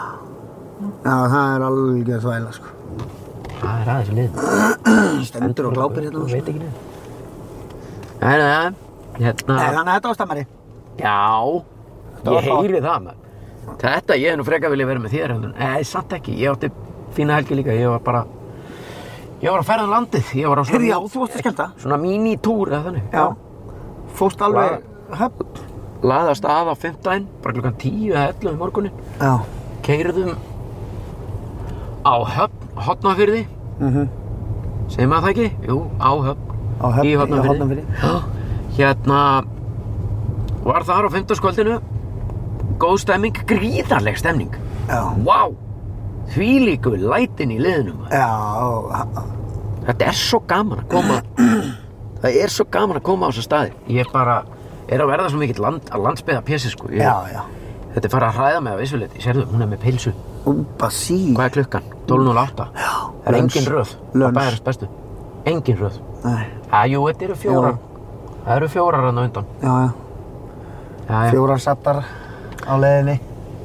Já, það er alveg að þvæla, sko. Það er aðeins lið. Stendur og glápir hérna. Þú veit ekki neitt. Það er það, hérna... Nei, þannig að þetta var stemmari. Já, var ég það. heyri það, maður. Þetta, ég hef nú frekar viljað vera með þér heldur. Nei, samt ekki. Ég átti fína helgi líka. Ég var bara... Ég var að ferða um landið. Ég var á Heyrðu, já, svona... þú varst að skemmta. Svona mínitúr eða þannig. Já. Fórst alveg höfn. Laðast að á fimmtudaginn, bara klukkan tíu eða ellefu um morguninn. Já. Keyrðum á Höfn, Hornafirði. Mhm. Segir maður það ekki? Jú, á Höfn. Á Höfn, Í í Hornafirði. Hornafirði. Já. Hérna, var þar á fimmtudagskvöldinu. Góð stemming, gríðarleg stemning. Já. Vá! Þvílíku lætin í liðnum. Já. Þetta er svo gaman að koma. Það er svo gaman að koma á þessa staði. Ég bara er að verða svo mikill land, landsbyggða pési, sko. Ég, Já, já. Þetta er farið að hræða mig að vissuleiti. Sérðu, hún er með pilsu. Úpa sí. Hvað er klukkan? tólf núll átta. Já. Það er Lunch. engin röð. Lunch. Það bæðast bestu. Engin röð. Nei. Já, jú, þetta eru fjórar. Það eru fjórar hann á undan. Já, já. Já, já. Fjórar sattar á leiðinni.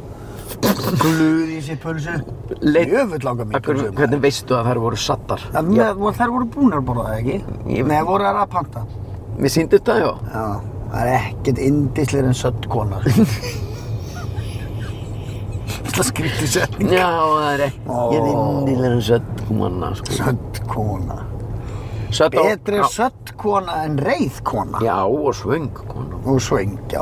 Gluð í sér pulsu. Leit- Jöfull langar mér Akkur, pulsu. hvernig veistu að þær voru sattar? Ja, með, þær voru búnar að borða það, ekki? Ég- Nei, voru þær að panta. Mér sýndi þetta, já. Já. Það er ekkert indislegur en sött kona. Það skrítið setning. Já, það er ekki. Ó. Ég er indilega en sött kona, sko. Sött kona. Sött á... Betri Já. er sött kona en reið kona. Já, og svöng kona. Og svöng, já.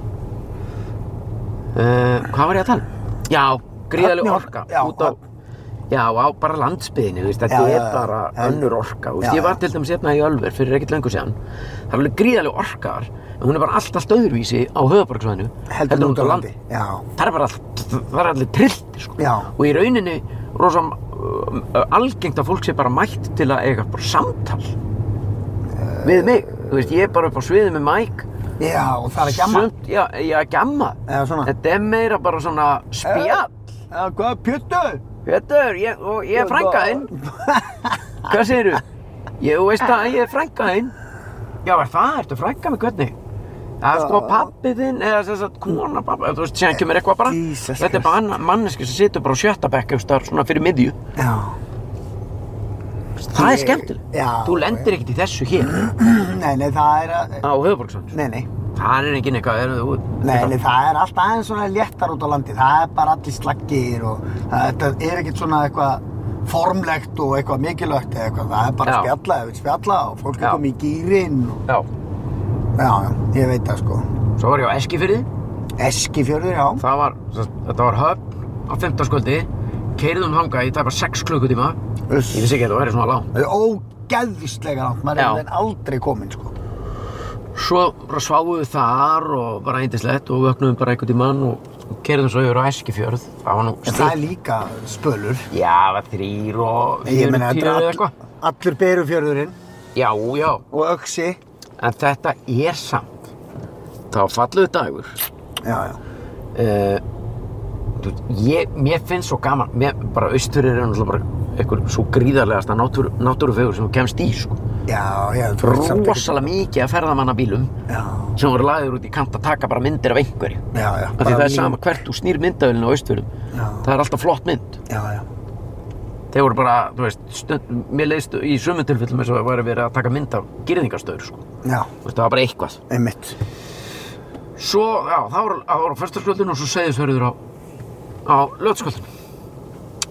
Uh, hvað var ég að tala um? Já, gríðaleg Höfn í orka. Horn- já, út á, já, á bara landsbyggðinni, þú veist, þetta Já, já, er já. bara Já. önnur orka. Þú veist, Já, ég var já. til dæmis hérna í Ölver fyrir ekkert löngu síðan. Það var alveg gríðaleg orka þar, en hún er bara allt allt öðruvísi á höfuðborgarsvæðinu. Heldur út á landi. Já. Það er bara allt, það er allir trilltir, sko. Já. Og í rauninni, rosa uh, algengt að fólk sé bara mætt til að eiga bara samtal við mig. Þú veist, ég er bara upp á sviði með mæk. Já, og það er ekki amma. Sumt, já, já, gjamma. Eða svona. Þetta er meira bara svona spjall. Já, hvað, Pétur? Pétur, ég, og ég er frænka þinn. Hvað segirðu? Ég, þú veist að ég er frænka þinn. Já, er það? Ertu frænka með hvernig? Það er sko pabbi þinn, eða þess að kona pabbi, þú veist, síðan kemur eitthvað bara. Jesus Þetta er bara annar manneski sem situr bara á sjötta bekk, einhvers staðar, svona fyrir miðju. Já. Það er skemmtilegt. Já. Þú lendir ekkert í þessu hér, Nei, nei, það er að... á höfuðborgarsvæðinu. Nei, nei. Það er enginn eitthvað, er þú... Nei, nei, það er allt aðeins svona léttar út á landi. Það er bara allir slaggir og það, þetta er ekkert svona eitthvað formlegt og eitthvað mikilvægt eða eitthvað. Það er bara Já. spjalla, ef við spjalla og fólk er Já. komið í gírinn og... Já. Já, já, ég veit það sko. Svo var ég á Eskifirði. Eskifjörður, já. Það var, þetta var höfn á fimmtudagskvöldi. Keyrðum þangað í tæpa sex klukkutíma. Uss. Ég vissi ekki að það væri svona langt. Það er ógeðslega langt, maður Já. er en aldrei kominn sko. Svo bara sváfum við þar og bara eindislegt og vöknum bara einhvern tímann og keyrðum svo yfir á Eskifjörð. Það var nú En það er líka spölur. Já, það var þrýr og Ég meina, fjörutíu þetta eða er eitthvað. all, allur berufjörðurinn Já, já. og öxi. En þetta er samt. Það var fallegur dagur. Já, já. Uh, þú veist, ég, mér finnst svo gaman, mér, bara Austfirðir er náttúrulega bara einhver svo gríðarlegasta náttúru, náttúrufegur sem þú kemst í, sko. Já, já. þú ert samt ekkert- Rosalega mikið af ferðamannabílum Já, sem voru lagður út í kant að taka bara myndir af einhverju. já, já. Af því bara það er mín- sama hvert þú snýr myndavélinu á Austfjörðum. Já. Það er alltaf flott mynd. Já, já. Þeir voru bara, þú veist, stund, mér leiðist í sumum tilfellum eins og það væri verið að taka mynd af girðingastöður, sko. Já, Þú veist, það var bara eitthvað. einmitt. Svo, já, það var, það var á föstudagskvöldinu og svo Seyðisfjörður á, á Laugardagskvöldinu.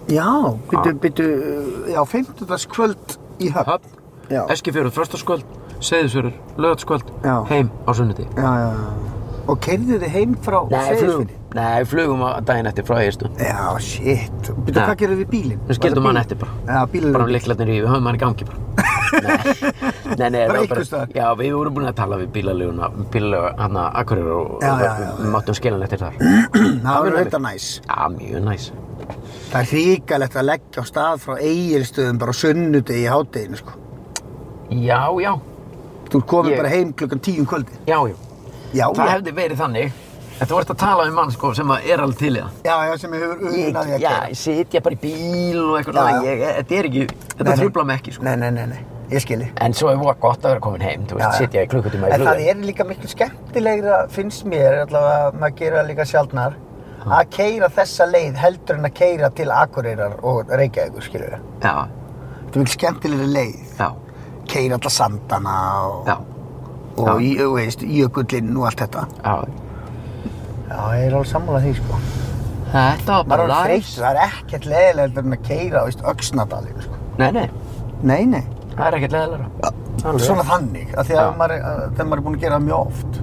Já, byrju, byrju, já, fimmtudagskvöld í Höfn. Höfn, Já. Eskifjörður föstudagskvöld, Seyðisfjörður laugardagskvöld, Já. heim á sunnudegi. Já, já, já. Og keyrðu þið heim frá Seyðisfirði? Nei, flugum á daginn eftir frá Egilsstöðum. Já, shit. Byrju, Ja. hvað gerðu við bílinn? Við skildum hann eftir bara. Já, bílinn. Bara líklarnir í, við höfum hann í gangi bara. nei, nei, nei. Bara það var einhvers staðar? Já, við vorum búin að tala við bílaleguna, bílalega hann að Akureyrar og Já, og já, já, við máttum skilja hann eftir þar. Það verður þetta næs. Já, mjög næs. Það er hrikalegt að leggja á stað frá Egilsstöðum bara á sunnudegi í hádeginu, sko. Já, já, Þú komið Ég- bara heim klukkan tíu um kvöldi. já, já. Já, Það já. hefði verið þannig að þú ert að tala um mann sko sem að er alveg til í það. Já, já, sem hefur Ég, unnaði að já, gera. ég sitja bara í bíl og eitthvað Já, svona, já. ég, þetta er ekki, þetta Nei, nei. trufla mig ekki sko. Nei, nei, nei, nei, ég skilji. En svo er það gott að vera komin heim, þú veist, sitja í klukkutíma í En það flugvél. er líka miklu skemmtilegra, finnst mér, allavega maður gera líka sjaldnar, að keyra þessa leið heldur en að keyra til Akureyrar og Reykjavíkur, skilur við. Já, Þetta er miklu skemmtilegri leið. já, Keyra alla sandana og, já, og í, þú veist, jökullinn og allt þetta. já. Já, ég er alveg sammálað því, sko. Þetta var Maður bara er alveg læs. þreyttur, það er ekkert leiðilega heldur en að keyra, veist, Öxnadalinn, sko. Nei, nei, Nei, nei. það er ekkert leðilega. Svona þannig, af því að Já. maður, er- að- þegar maður er búinn að gera það mjög oft.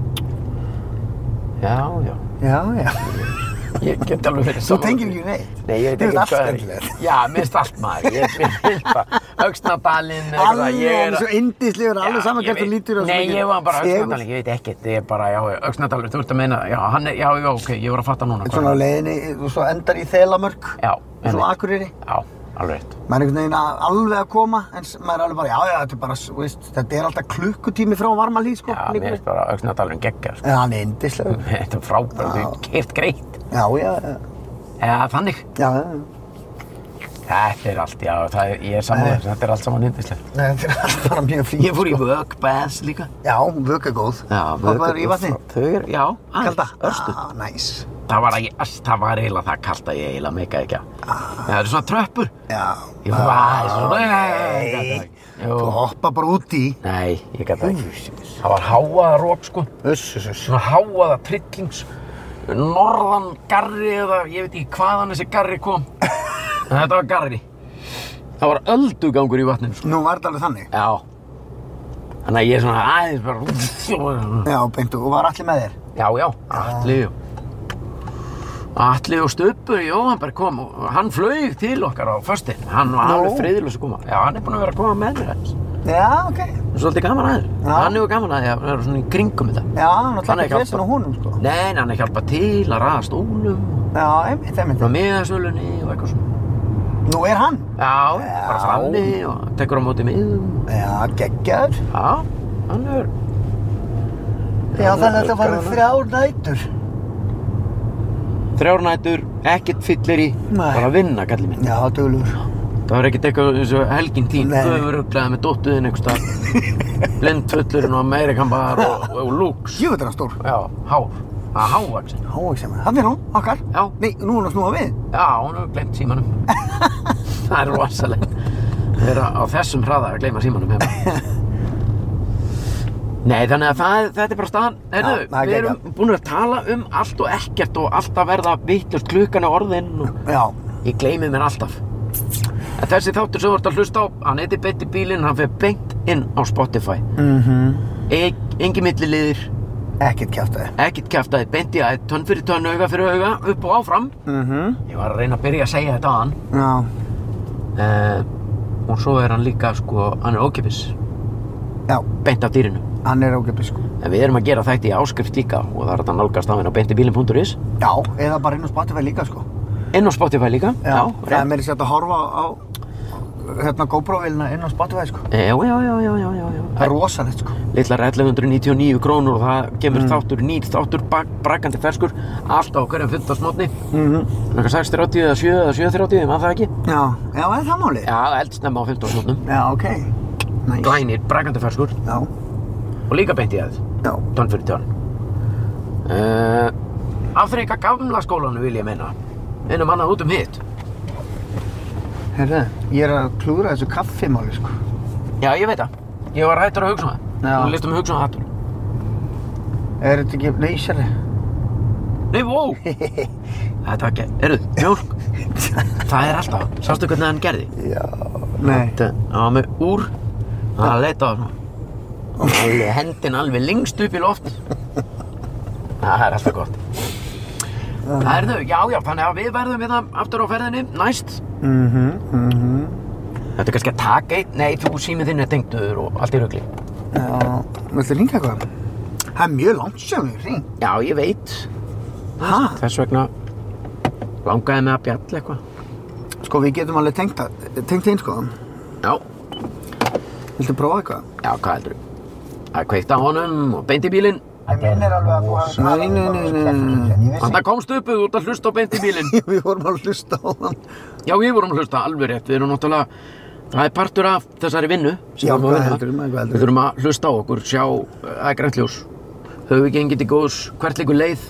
Já, já. Já, já. Ég get alveg verið Þú tengir ekki neitt. Nei, ég veit Þér ekki finnst allt hvað er. skemmtilegt. Já, mér finnst allt maður. Ég mér finnst það. Öxnadalinn, eitthvað. Alveg, ég hann er svo yndislegur, alveg saman ég hvert þú veit- lítur á svo Nei, mikið ég var bara fegurð. Öxnadalinn, ég veit ekkert. Ég er bara, já, Öxnadalur, þú ert að meina, já, hann er, já, já, ok, ég var að fatta núna. Svona á leiðinni, þú svo endar í Þelamörk, Já, svo einmitt. Akureyri. Já, alveg rétt. Maður er einhvern veginn að- alveg að koma, en s- maður er alveg bara, já, já, þetta er bara, þú veist, þetta er alltaf klukkutími frá Varmalíð, sko. Já, líka. mér finnst bara Öxnadalurinn geggja, sko. En hann er yndislegur. Þetta er frábært, þú er keirt greitt. Já, já, já, Eða þannig. já, já. Þetta er allt, já, það er, ég er sammála, þetta er allt saman yndislegt. Nei, þetta er allt bara mjög fínt. Ég fór í vök, baths líka. Já, vök er góð. Já, Hvað var í vatni? Þau er, já, Kalda? örstu. Já, næs. Það var, ekki- það var eiginlega það kalt að ég eiginlega meikaði ekki að. Það eru svona tröppur. Já. Ég fór aðeins svona, Nei, Jú. þú hoppa bara út í. Nei, ég gæti það ekki. Það var háaða rók, sko. Uss, uss, uss. Svona háaða trillings, norðan garri eða ég veit ekki hvaðan þessi garri kom. En þetta var garri. Það var öldugangur í vatninu, sko. Nú var þetta alveg þannig. Já. Þannig að ég er svona aðeins bara... Já, beintu, og var allir með þér? Já, já, Atli og... Atli og Stubbur, jó, hann bara kom og hann flaug til okkar á föstudaginn. Hann var Nú. alveg friðlaus að koma. Já, hann er búinn að vera að koma með mér aðeins. Já, ok. Það er svolítið gaman að þér. Já. Hann hefur gaman að því að vera svona í kringum þetta. Já, hann Hann var er ekki vesen á hjálpað. honum, sko. Nei, en hann er hjálpað til að raða stólum, Já, einmitt, einmitt. frá miðasölunni og eitthvað svona. Nú er hann. Já, Já. bara frammi og tekur á móti miðum. Já, geggjaður. Já, hann er... Já, þannig að þetta var þrjár nætur. Þrjár nætur, ekkert fyllir í, Nei. bara að vinna, kallið minn. Já, duglegur. Það var ekkert eitthvað eins og helgin þín, Nei. göfuruglaði með dóttuðinn einhvers staðar, blindfullurinn og Amerikanbar og, og lúks. Jú, þetta er hann stór. Já, hár, það er hávaksin. Hávaxin. Þannig er hún, okkar. Já. Nei, nú er hún að snúa við. Já, hún hefur gleymt símanum. Það er rosalegt. Það er á þessum hraða að gleyma símanum heima. Nei, þannig að það, þetta er bara staðan. Heyrðu, Já, það er við erum búin að tala um allt og ekkert og alltaf verða vitlaust klukkan á orðin og Já. ég gleymi mér alltaf. En þessi þáttur sem þú ert að hlusta á, hann heitir Beint í bílinn, hann fer beint inn á Spotify. Mhm. E Engi milliliðir, Ekkert kjaftaði. ekkert kjaftaði, beint í að tönn fyrir tönn, auga fyrir auga, upp og áfram. Mhm. Ég var að reyna að byrja að segja þetta á hann. Já. Uh, og svo er hann líka, sko, hann er ókeypis, Já, beint af dýrinu. hann er ókeypis, sko. En við erum að gera þætti í áskrift líka og það er hægt að nálgast á henni á beintibílinn punktur is. Já, eða bara inn á Spotify líka, sko. Inn á Spotify líka. Já, það er rétt. meira sér að horfa á hérna GoPro-vélina inn á Spotify, sko. Já, já, já, já, já, já, já. Það er rosalegt, sko. Litlar ellefu hundruð níutíu og níu krónur og það kemur þáttur, nýr þáttur, bak, brakandi ferskur, allt á hverjum fimmtudagsmorgni. Mhm. Náttúrulega sex þrjátíu eða sjö eða sjö þrjátíu, maður það ekki? Já, já, er það málið? Já, eldsnemma á fimmtudagsmorgnum. Já, ok. Næs. Glænir, brakandi ferskur Já, og líka beint í það, já. tönn fyrir tönn. Uh, Afþreyka gamla skólanu vil ég meina, einum annað út um hitt. Herðu, ég er að klúra þessu kaffimáli, sko. Já, ég veit það. Ég var hættur að hugsa um það. Já. Þú listum að hugsa um hattur. Er þetta ekki neysari? Nei, wow! Þetta var ekki, erðu, mjólk. það er alltaf, sástu hvernig hann gerði? Já, nei. Þetta, hann var með úr, hann leita á svona. Alveg hendin alveg lengst upp í loft. Það er alltaf gott. Það er þau, já, já, þannig að við verðum við það aftur á ferðinni, næst. Mhm, mhm. Þetta er kannski að taka eitt, nei, þú símið þinn er tengdur og allt í rugli. Já, viltu ringa eitthvað? Það er mjög langt sem við ring. Já, ég veit. Hæ? Þess vegna langaði mig að bjalla eitthvað. Sko, við getum alveg tengt það, tengt inn, sko. Já, Viltu prófa eitthvað? já, hvað heldur? Það er kveikt á honum og beint í bílinn. En minn er alveg að þú hafði Nei, nei, nei, nei, nei. Þannig komst upp og þú ert að hlusta á beint í bílinn. Við vorum að hlusta á hann. Já, við vorum að hlusta alveg rétt. Við erum náttúrulega, það er partur af þessari vinnu. sem Já, við erum að hvað vinna. heldurðu, maður, hvað heldurðu? Við þurfum að hlusta á okkur, sjá, uh, það er grænt ljós. Höfum við gengið til góðs, hvert liggur leið.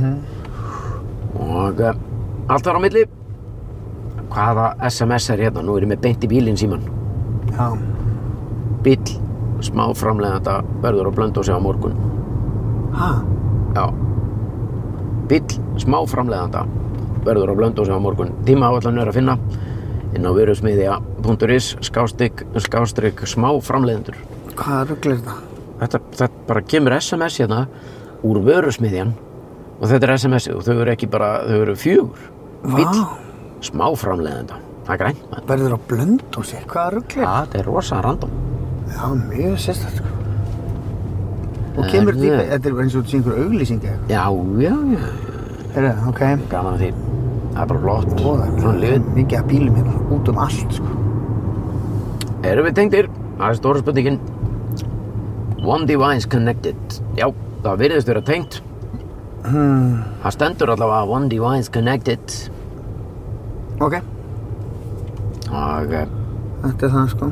Og uh, allt var á milli. Hvaða S M S er hérna? Nú er ég með beint í bílinn síman. Já. Bíll, smá framleiðanda, verður á Blönduósi á morgun. Hæ? Já. Bíll, smá framleiðanda, verður á Blönduósi á morgun. Tímaáætlanir er að finna inn á vörusmiðja punktur is skástrík skástrík smá framleiðendur. Hvaða rugl er það? Þetta, þetta bara kemur S M S hérna úr vörusmiðjan og þetta er S M S og þau eru ekki bara, þau eru fjögur. Bíll, smá framleiðenda. Það er grænt, maður. Verður á Blönduósi? Hvaða rugl er það? Já, þetta er rosa random. Já, mjög sérstætt, sko. Og kemur Herðu. því, þetta er bara eins og þetta sé einhver auglýsing eða eitthvað. Já, já, já. Heyrðu, ok. Gaman að því. Það er bara flott. Ó, það er Svona liðið. mikið að bílum hérna, út um allt, sko. Erum við tengdir? Það er stóra spurningin. One device connected. Já, það virðist vera tengt. Hmm. Það stendur allavega one device connected. Ok, Og, eh, þetta er það, sko.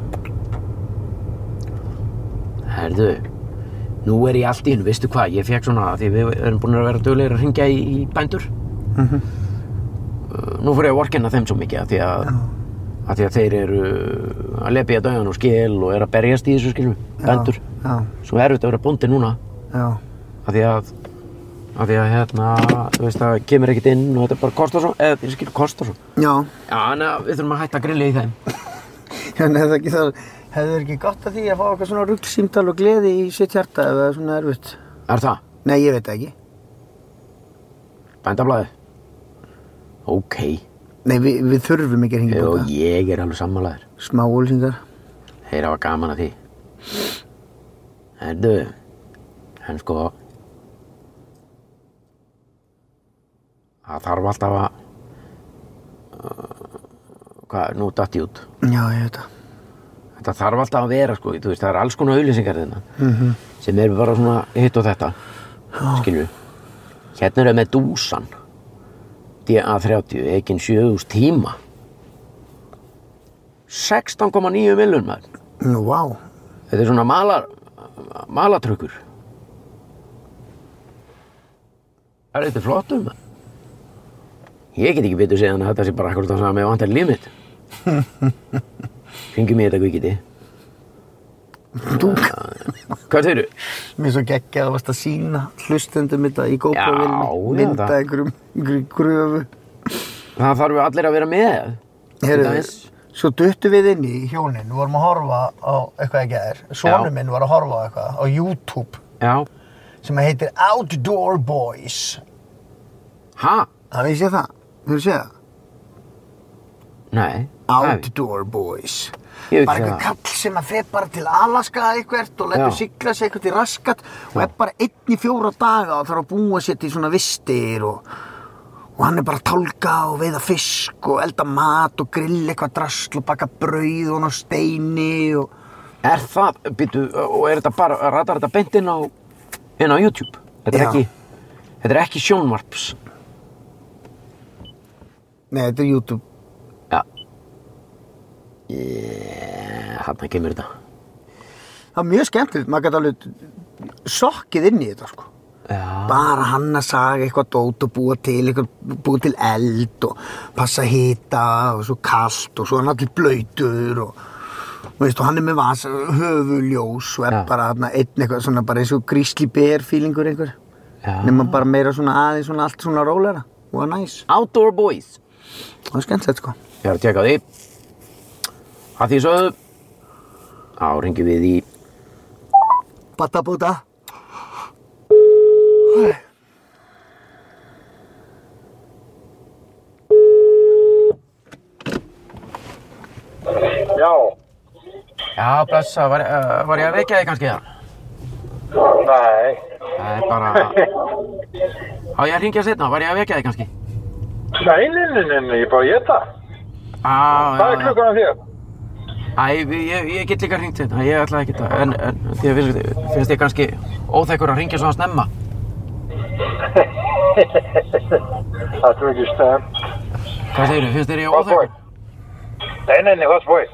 herðu, nú er ég allt í einu, veistu hvað, ég fekk svona, því við erum búin að vera duglegir að hringja í, í bændur. Mhm. Uh, Nú fór ég að vorkenna þeim svo mikið, af því að, af því að þeir eru að lepja dauðan og skil og eru að berjast í þessu skilum, bændur. Já, Svo erfitt að vera bóndi núna, já. af því að, af því að, hérna, þú veist, það kemur ekkert inn og þetta bara kostar svo, eða, ég skil, kostar svo. Já, Já, en að við þurfum að hætta að grilla í þeim. en hefði ekki það, hefði ekki gott að því að fá eitthvað svona ruglsímtal og gleði í sitt hjarta ef það er svona erfitt? Er það? Nei, ég veit það ekki. Bændablaðið? Ok. Nei, við, við þurfum ekki að hringja Og bóta. ég er alveg sammálaður. Smá úlsingar. Þeir hafa gaman að því. Herðu, en sko, það þarf alltaf að, uh, hvað, nú datt ég út. Já, ég veit það. Þetta þarf alltaf að vera, sko, þú veist, það er alls konar auglýsingar þarna, Mhm. sem eru bara svona hitt og þetta, skilju. Hérna eru með dúsan, D A þrjátíu, ekinn sjö þúsund tíma. sextán komma níu milljónir maður. Nú, vá. Þetta er svona malar, malatrukkur. Það er þetta flott um það. Ég get ekki betur segja að þetta sé bara akkurat það sama með vantar líf mitt. Hringjum mér þetta kvikiti. Þú, Hvað þeir eru? mér svo geggjað að varst að sína hlustendum þetta í Já, GoPro-vilni. já, Mynda það- einhverjum, einhverjum gröfu. Það þarf allir að vera með. Heyrðu, Til dæmis. svo duttum við inn í hjónin, við vorum að horfa á eitthvað ekki er. Sonur Já. minn var að horfa á eitthvað á YouTube Já. sem heitir Outdoor Boys. Ha? Það við séð það? Þú hefur séð það? Nei. Nei. Outdoor Boys. Ég hef Bara ekki einhver það. kall sem að fer bara til Alaska eitthvert og lætur Já. sigla sig eitthvað til raskat og er bara einn í fjóra daga og þarf að búa sér til svona vistir og, og hann er bara að tálka og veiða fisk og elda mat og grilla eitthvað drasl og baka brauð og ná steini og... Er það, býtu, og er þetta bara, ratar þetta beint inn á, inn á YouTube? Þetta er Já. ekki, þetta er ekki sjónvarps. Nei, þetta er YouTube. Já. Yeah, þarna kemur þetta. Það er mjög skemmtilegt, maður gæti alveg sokkið inn í þetta, sko. Já. Bara hann að saga eitthvað dót og búa til eitthvað, búa til eld og passa hita og svo kalt og svo er hann allir blautur og veist, og hann er með vas, höfuljós og er Já. bara þarna einn eitthvað svona bara eins og Grizzly Bear feelingur einhver Já. nema bara meira svona aðeins svona allt svona rólegra og næs. Outdoor Boys. Það er skemmtilegt sko. Ég er að tjekka á því. Að því sögðu, þá ringjum við í Badabúta. Já, Já, blessa, var, uh, var ég að vekja þig kannski það? nei, Það er bara... Á ég að ringja seinna, var ég að vekja þig kannski? nei, nei, nei, nei, nei, ég bara geta. Á, Hvað er klukkan á þér? Æ, ég, ég get líka hringt seinna, ég ætla ekki að... En, en því að finnst, finnst þið kannski óþekkur að ringja svona snemma? Það er ekki stemt. Hvað segirðu, finnst þér ég What's óþekkur? Nei, nei, nei, what's boy?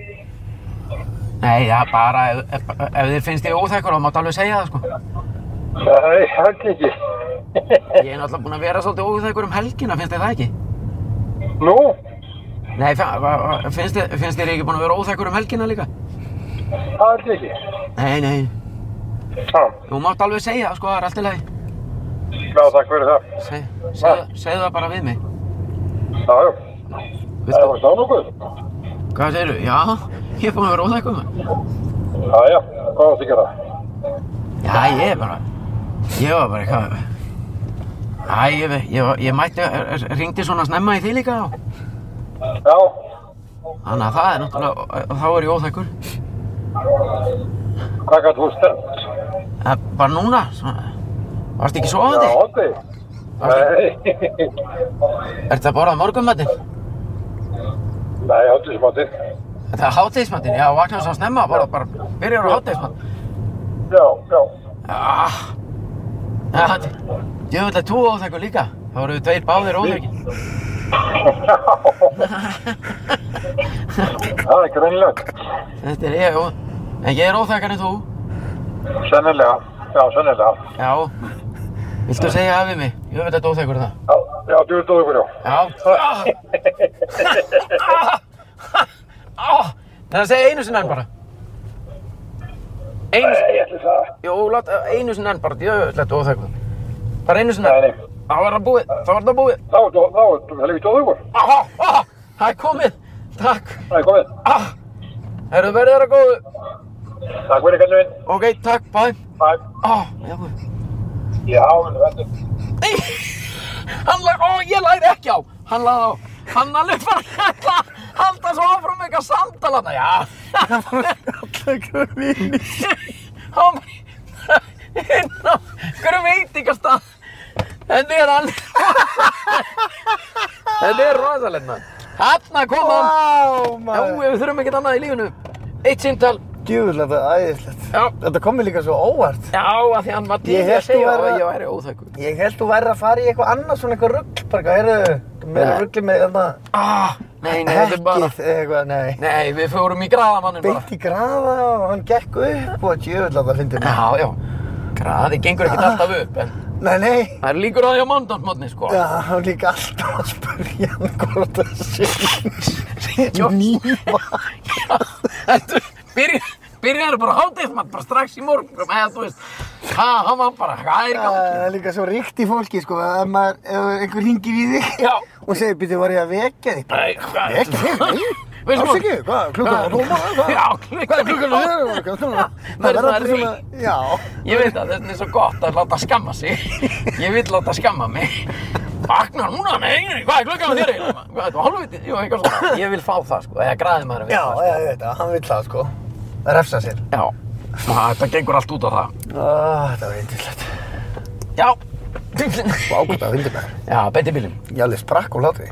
Nei, já, bara ef, ef, ef þér finnst ég óþekkur þá máttu alveg segja það, sko. Nei, held ekki. Ég er náttúrulega búinn að vera svolítið óþekkur um helgina, finnst þér það ekki? Nú? Nei, fa- fa- finnst þér, finnst þér ekki búinn að vera óþekkur um helgina líka? Það held ekki. Nei, nei, Já, þú mátt alveg segja það, sko, það er allt í lagi. já, takk fyrir það. Se, segðu, segðu það bara við mig. Já, já. Það var það nokkuð? Hvað segirðu? Já, ég er búinn að vera óþekkur. Já, já, hvað varst að gera? Já, ég er bara, ég var bara eitthvað. Æ, ég, ég, var- ég mætti, ringdi svona snemma í því líka þá. Já, Þannig að það er náttúrulega, þá er ég óþekkur. hvað gæti þú stemt? Eh, Bara núna, svona, varstu ekki Já, sofandi? hótti. Nei, Ertu að borða morgunmatinn? nei, hótti sem hótti. Þetta er hádegismatinn, já, vaknaðu svo snemma, bara, bara byrjar á hádegismat. Já, já. Ah, ja, þetta, djöfull er þú óþekkur líka, þá eru við tveir báðir óþekkir. Það er greinlegt. Þetta er ég, ó- en ég er óþekkar en þú. Sennilega, já, sennilega. Já, viltu segja það við mig? Djöfull er óþekkur það. Já, já, þú ert óður, já. Já. Ah, það segja einu sinni enn bara. Einu sinni. Nei, ég ætli það. Jú, lát, einu sinni enn bara, djöfull er óþekkur. Bara einu sinni Nei, enn. nei. Þá var það búið, þá var það búið. Þá ertu, þá ertu helviti óður. Ah, ah, það er komið. Takk. Það er komið. Ah, herru, verið þér að góðu. Takk fyrir kallið minn. Ok, takk, bæ. Bæ. Ah, já, guð. Já, vel, vel. Nei, hann lag, ó, ég lagði ekki á. Hann lagði á. Hann alveg bara að halda svo áfram eitthvað samtal þarna. Já. Allur vinni. Hann bara inn á einhverjum veitingastað. En er hann. Þetta er rosalegt, mann. Þarna kom hann. Vá, Já, maður. við þurfum ekkert annað í lífinu. Eitt símtal. Djúvill, þetta er æðislegt. Já. Þetta kom mér líka svo óvart. Já, af því hann var til Ég í að hélt þú segja værir að að- ég væri óþekkur. Ég held þú væri að fara í eitthvað annað, svona eitthvað rugl. Bara eitthvað, heyrðu, meira Nei. ruggli með þarna Ah, nei, nei, þetta er bara... hekkið eða eitthvað, nei. Nei, við fórum í graðamannin bara. Beint í graða og hann gekk upp og djúvill að það fyndi mig. Já, já. Graði gengur ekkert alltaf upp, en Nei, nei. það er líkur á því á mándagsmotni, sko. Já, hann líka alltaf að spurja hann hvort það sé Já. nýva. Þetta, byrja, byrjaði bara hádegismat, bara strax í morgun, eða þú veist, ha, hann var bara, hvað er í gangi? Það er líka svo ríkt í fólki, sko, ef, maður, ef einhver hringir í þig Já. og segir, býttu, var ég að vekja þig? Nei, hvað Vekja þig? Nei, Veistu alls hvað? ekki, hvað, klukkan var tóma, hvað? Já, Hvað er klukkan að vera? Það Það er er svona allir svona, já. Ég veit að þetta er svo gott að láta skamma sig. Ég vil láta skamma mig. Vaknar núna, nei, nei, hvað er klukkan á þér eiginlega? Hvað er þetta, hálfviti? Jú, eitthvað svona. Ég vil fá það, sko, eða græði maður að Já, vita það, ég veit það, hann vill það, sko. Refsa sér. sko. Já, Ná, þetta gengur allt út á það. Ó, þetta var yndislegt. Já, Vá, hvað það fyndi mér. já, beint í bílum. Ég alveg sprakk úr hlátri.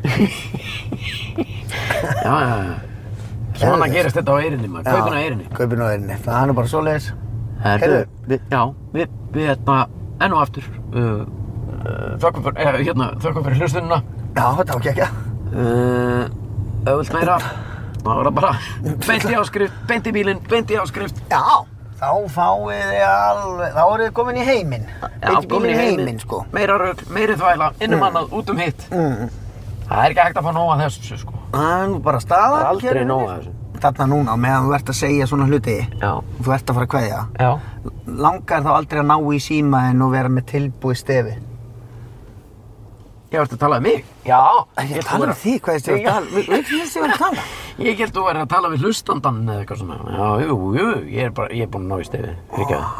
Já, já, já. Svona gerist þetta á eyrinni, maður, kaupin á eyrinni. Kaupin á eyrinni, það hann er bara svoleiðis. Herðu, Heyrðu. við, já, við, við, hérna, enn og aftur, uh, uh, þökkum fyrir, eh, hérna, þökkum fyrir hlustunina. Já, þetta var gekkja. Uh, Öðvöld meira, þá var það bara beint í áskrift, beint í bílinn, beint í áskrift. Já, þá fáið þið alveg, þá eru þið komin í heiminn. Beint í bílinn í heiminn, sko. Meira rugl, meiri þvæla, innum annað, út um hitt. Mm. Það er ekki hægt að fá nóg af þessu, sko. Það er nú bara staðan. Það er aldrei hér nóg inni. af þessu. Þarna núna, meðan þú ert að segja svona hluti, Já, og þú ert að fara að kveðja, já. langar þá aldrei að ná í símaðinn og vera með tilbúið stefi? Ég varst að tala um mig? Já. Ég tala um þig, hvað er þetta að tala? Við finnst þið verið að tala? Ég held þú verið að tala við hlustandan eða eitthvað svona. Já, jú, jú, ég er bara, ég er búinn að ná í stefið. Ekki að.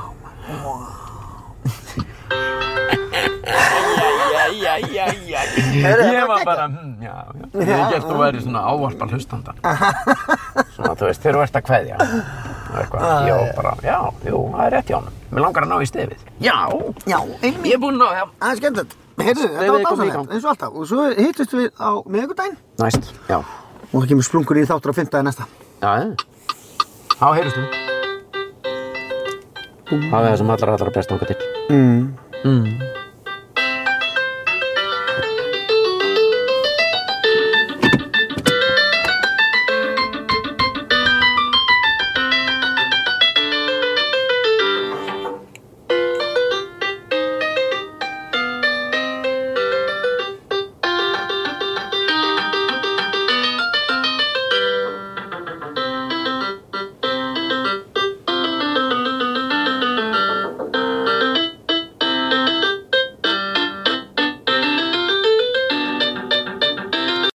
Já, já, já, já. Ég var bara, hm, já, já. Ég held þú verið svona ávarpar hlustandan. Svona, þú veist, þegar þú ert að kveðja. Eitthvað. Já, bara, já, jú, það er rétt hjá honum. Mér langar að ná í stefið. Já. Já, einmitt. Ég er búinn að ná, já. Það er skemmtilegt. Heyrðu, þetta var dásanlegt, eins og alltaf. Og svo hittust við á miðvikudaginn. Næst, já. Og það kemur sprungur í þáttur á fimmtudaginn næsta. Já, þá heyrjumst við. Það er það sem allra allra best þangað til. Mm. Mm.